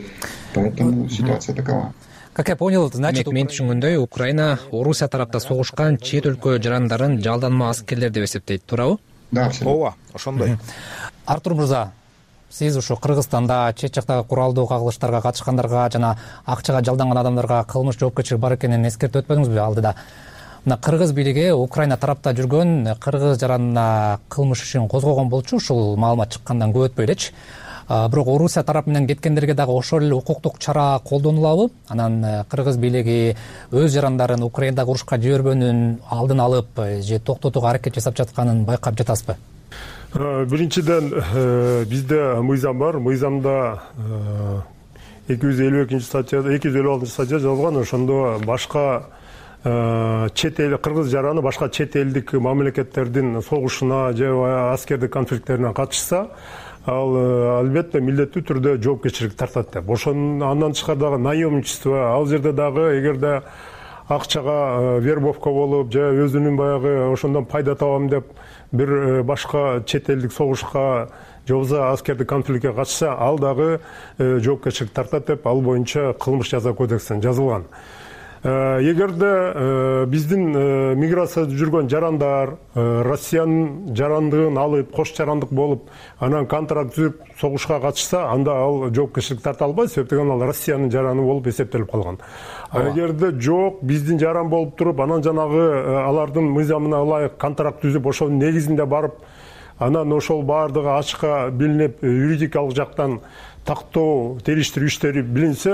Поэтому ситуация такова. Как я понял, значит, мен түшүнгөндөй, Украина Орусия тарапта согушкан чет өлкө жарандарын жалданма аскерлер деп эсептейт, туурабы? Да, ооба, ошондой. Артур мырза, сиз ушу Кыргызстанда чет жактагы куралдуу кагылыштарга катышкандарга жана акчага жалданган адамдарга кылмыш жоопкерчилиги бар экенин эскертип өтпөдүңүзбү алдыда? Мына кыргыз бийлиги Украина тарапта жүргөн кыргыз жаранына кылмыш ишин козгогон болчу, ушул маалымат чыккандан көп өтпөй элечи. Бирок Орусия тарап менен кеткендерге дагы ошол эле укуктук чара колдонулабы? Анан кыргыз бийлиги өз жарандарын Украинадагы урушка жибербөөнүн алдын алып же токтотууга аракет жасап жатканын байкап жатасызбы? Биринчиден, бизде мыйзам бар. Мыйзамда эки жүз элүү экинчи статьяда, эки жүз элүү алтынчы статья жазылган. Ошондо башка чет эл кыргыз жараны башка чет элдик мамлекеттердин согушуна же аскердик конфликттерине катышса, ал албетте милдеттүү түрдө жоопкерчилик тартат деп. Ошон андан тышкары дагы наемничество, ал жерде дагы эгерде акчага вербовка болуп же өзүнүн баягы ошондон пайда табам деп бир башка чет элдик согушка же болбосо аскердик конфликтке катышса, ал дагы жоопкерчилик тартат деп ал боюнча кылмыш жаза кодексинде жазылган. Эгерде биздин миграцияда жүргөн жарандар Россиянын жарандыгын алып, кош жарандык болуп, анан контракт түзүп согушка катышса, анда ал жоопкерчилик тарта албайт, себептен ал Россиянын жараны болуп эсептелип калган. Эгерде жок, биздин жаран болуп туруп, анан жанагы алардын мыйзамына ылайык контракт түзүп, ошонун негизинде барып, анан ошол баардыгы ачыкка билинип, юридикалык жактан тактоо, териштирүү иштери билинсе,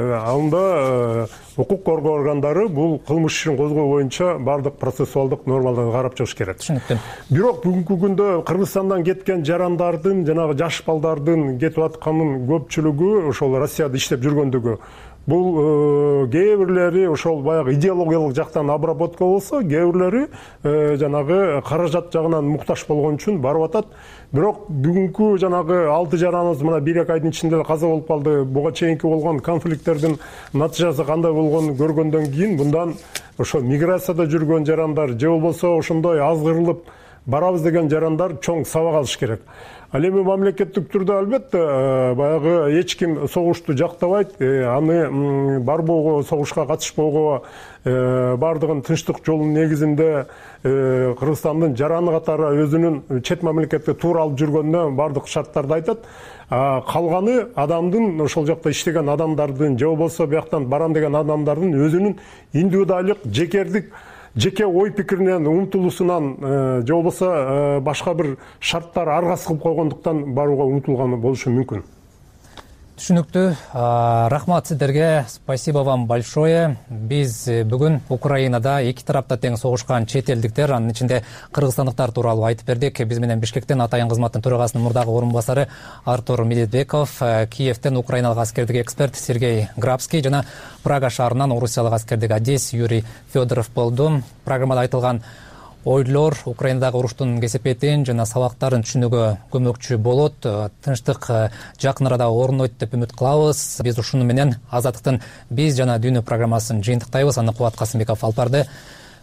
анда укук коргоо органдары бул кылмыш ишин козгоо боюнча баардык процессуалдык нормаларды карап чыгыш керек. Түшүнүктүү. Бирок бүгүнкү күндө Кыргызстандан кеткен жарандардын, жанагы жаш балдардын кетип атканын көпчүлүгү ошол Россияда иштеп жүргөндүгү. Бул кээ бирлери ошол баягы идеологиялык жактан обработка болсо, кээ бирлери жанагы каражат жагынан муктаж болгон үчүн барып атат. Бирок бүгүнкү жанагы алты жараныбыз мына бир эки айдын ичинде каза болуп калды. Буга чейинки болгон конфликттердин натыйжасы кандай болгонун көргөндөн кийин мындан ошо миграцияда жүргөн жарандар же болбосо ошондой азгырылып барабыз деген жарандар чоң сабак алыш керек. Ал эми мамлекеттик түрдө албетте баягы эч ким согушту жактабайт, аны барбоого, согушка катышпоого, баардыгын тынчтык жолунун негизинде Кыргызстандын жараны катары өзүнүн чет мамлекетке туура алып жүргөнүнө баардык шарттарды айтат. Калганы адамдын ошол жакта иштеген адамдардын же болбосо бияктан барам деген адамдардын өзүнүн индивидуалдык, жекердик жеке ой пикиринен, умтулуусунан же болбосо башка бир шарттар аргас кылып койгондуктан барууга умтулган болушу мүмкүн. Түшүнүктүү. Рахмат сиздерге. Спасибо вам большое. Биз бүгүн Украинада эки тарапта тең согушкан чет элдиктер, анын ичинде кыргызстандыктар тууралуу айтып бердик. Биз менен Бишкектен Атайын кызматтын төрагасынын мурдагы орун басары Артур Медетбеков, Киевтен украиналык аскердик эксперт Сергей Грабский жана Прага шаарынан орусиялык аскердик адис Юрий Федоров болду. Программада айтылган ойлор Украинадагы уруштун кесепетин жана сабактарын түшүнүүгө көмөкчү болот. Тынчтык жакын арада орнойт деп үмүт кылабыз. Биз ушуну менен Азаттыктын Биз жана Дүйнө программасын жыйынтыктайбыз. Аны Кубат Касымбеков алып барды.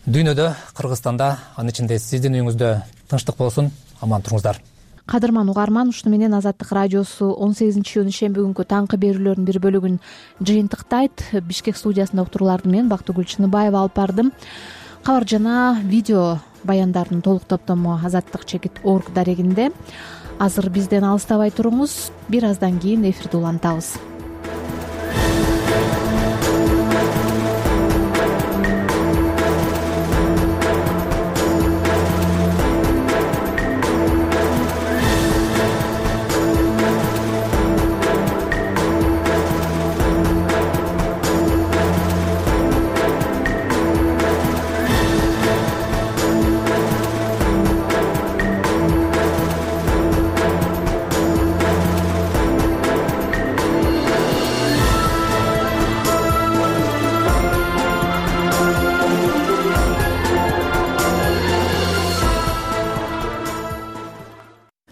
дүйнөдө, Кыргызстанда, анын ичинде сиздин үйүңүздө тынчтык болсун, аман туруңуздар. Кадырман угарман, ушуну менен Азаттык радиосу он сегизинчи июнь ишемби күнкү таңкы берүүлөрдүн бир бөлүгүн жыйынтыктайт. Бишкек студиясында уктурууларды мен Бактыгүл Чыныбаева алып бардым. Кабар жана видео баяндардын толук топтому азаттык чекит орг дарегинде. Азыр бизден алыстабай туруңуз. Бир аздан кийин эфирди улантабыз.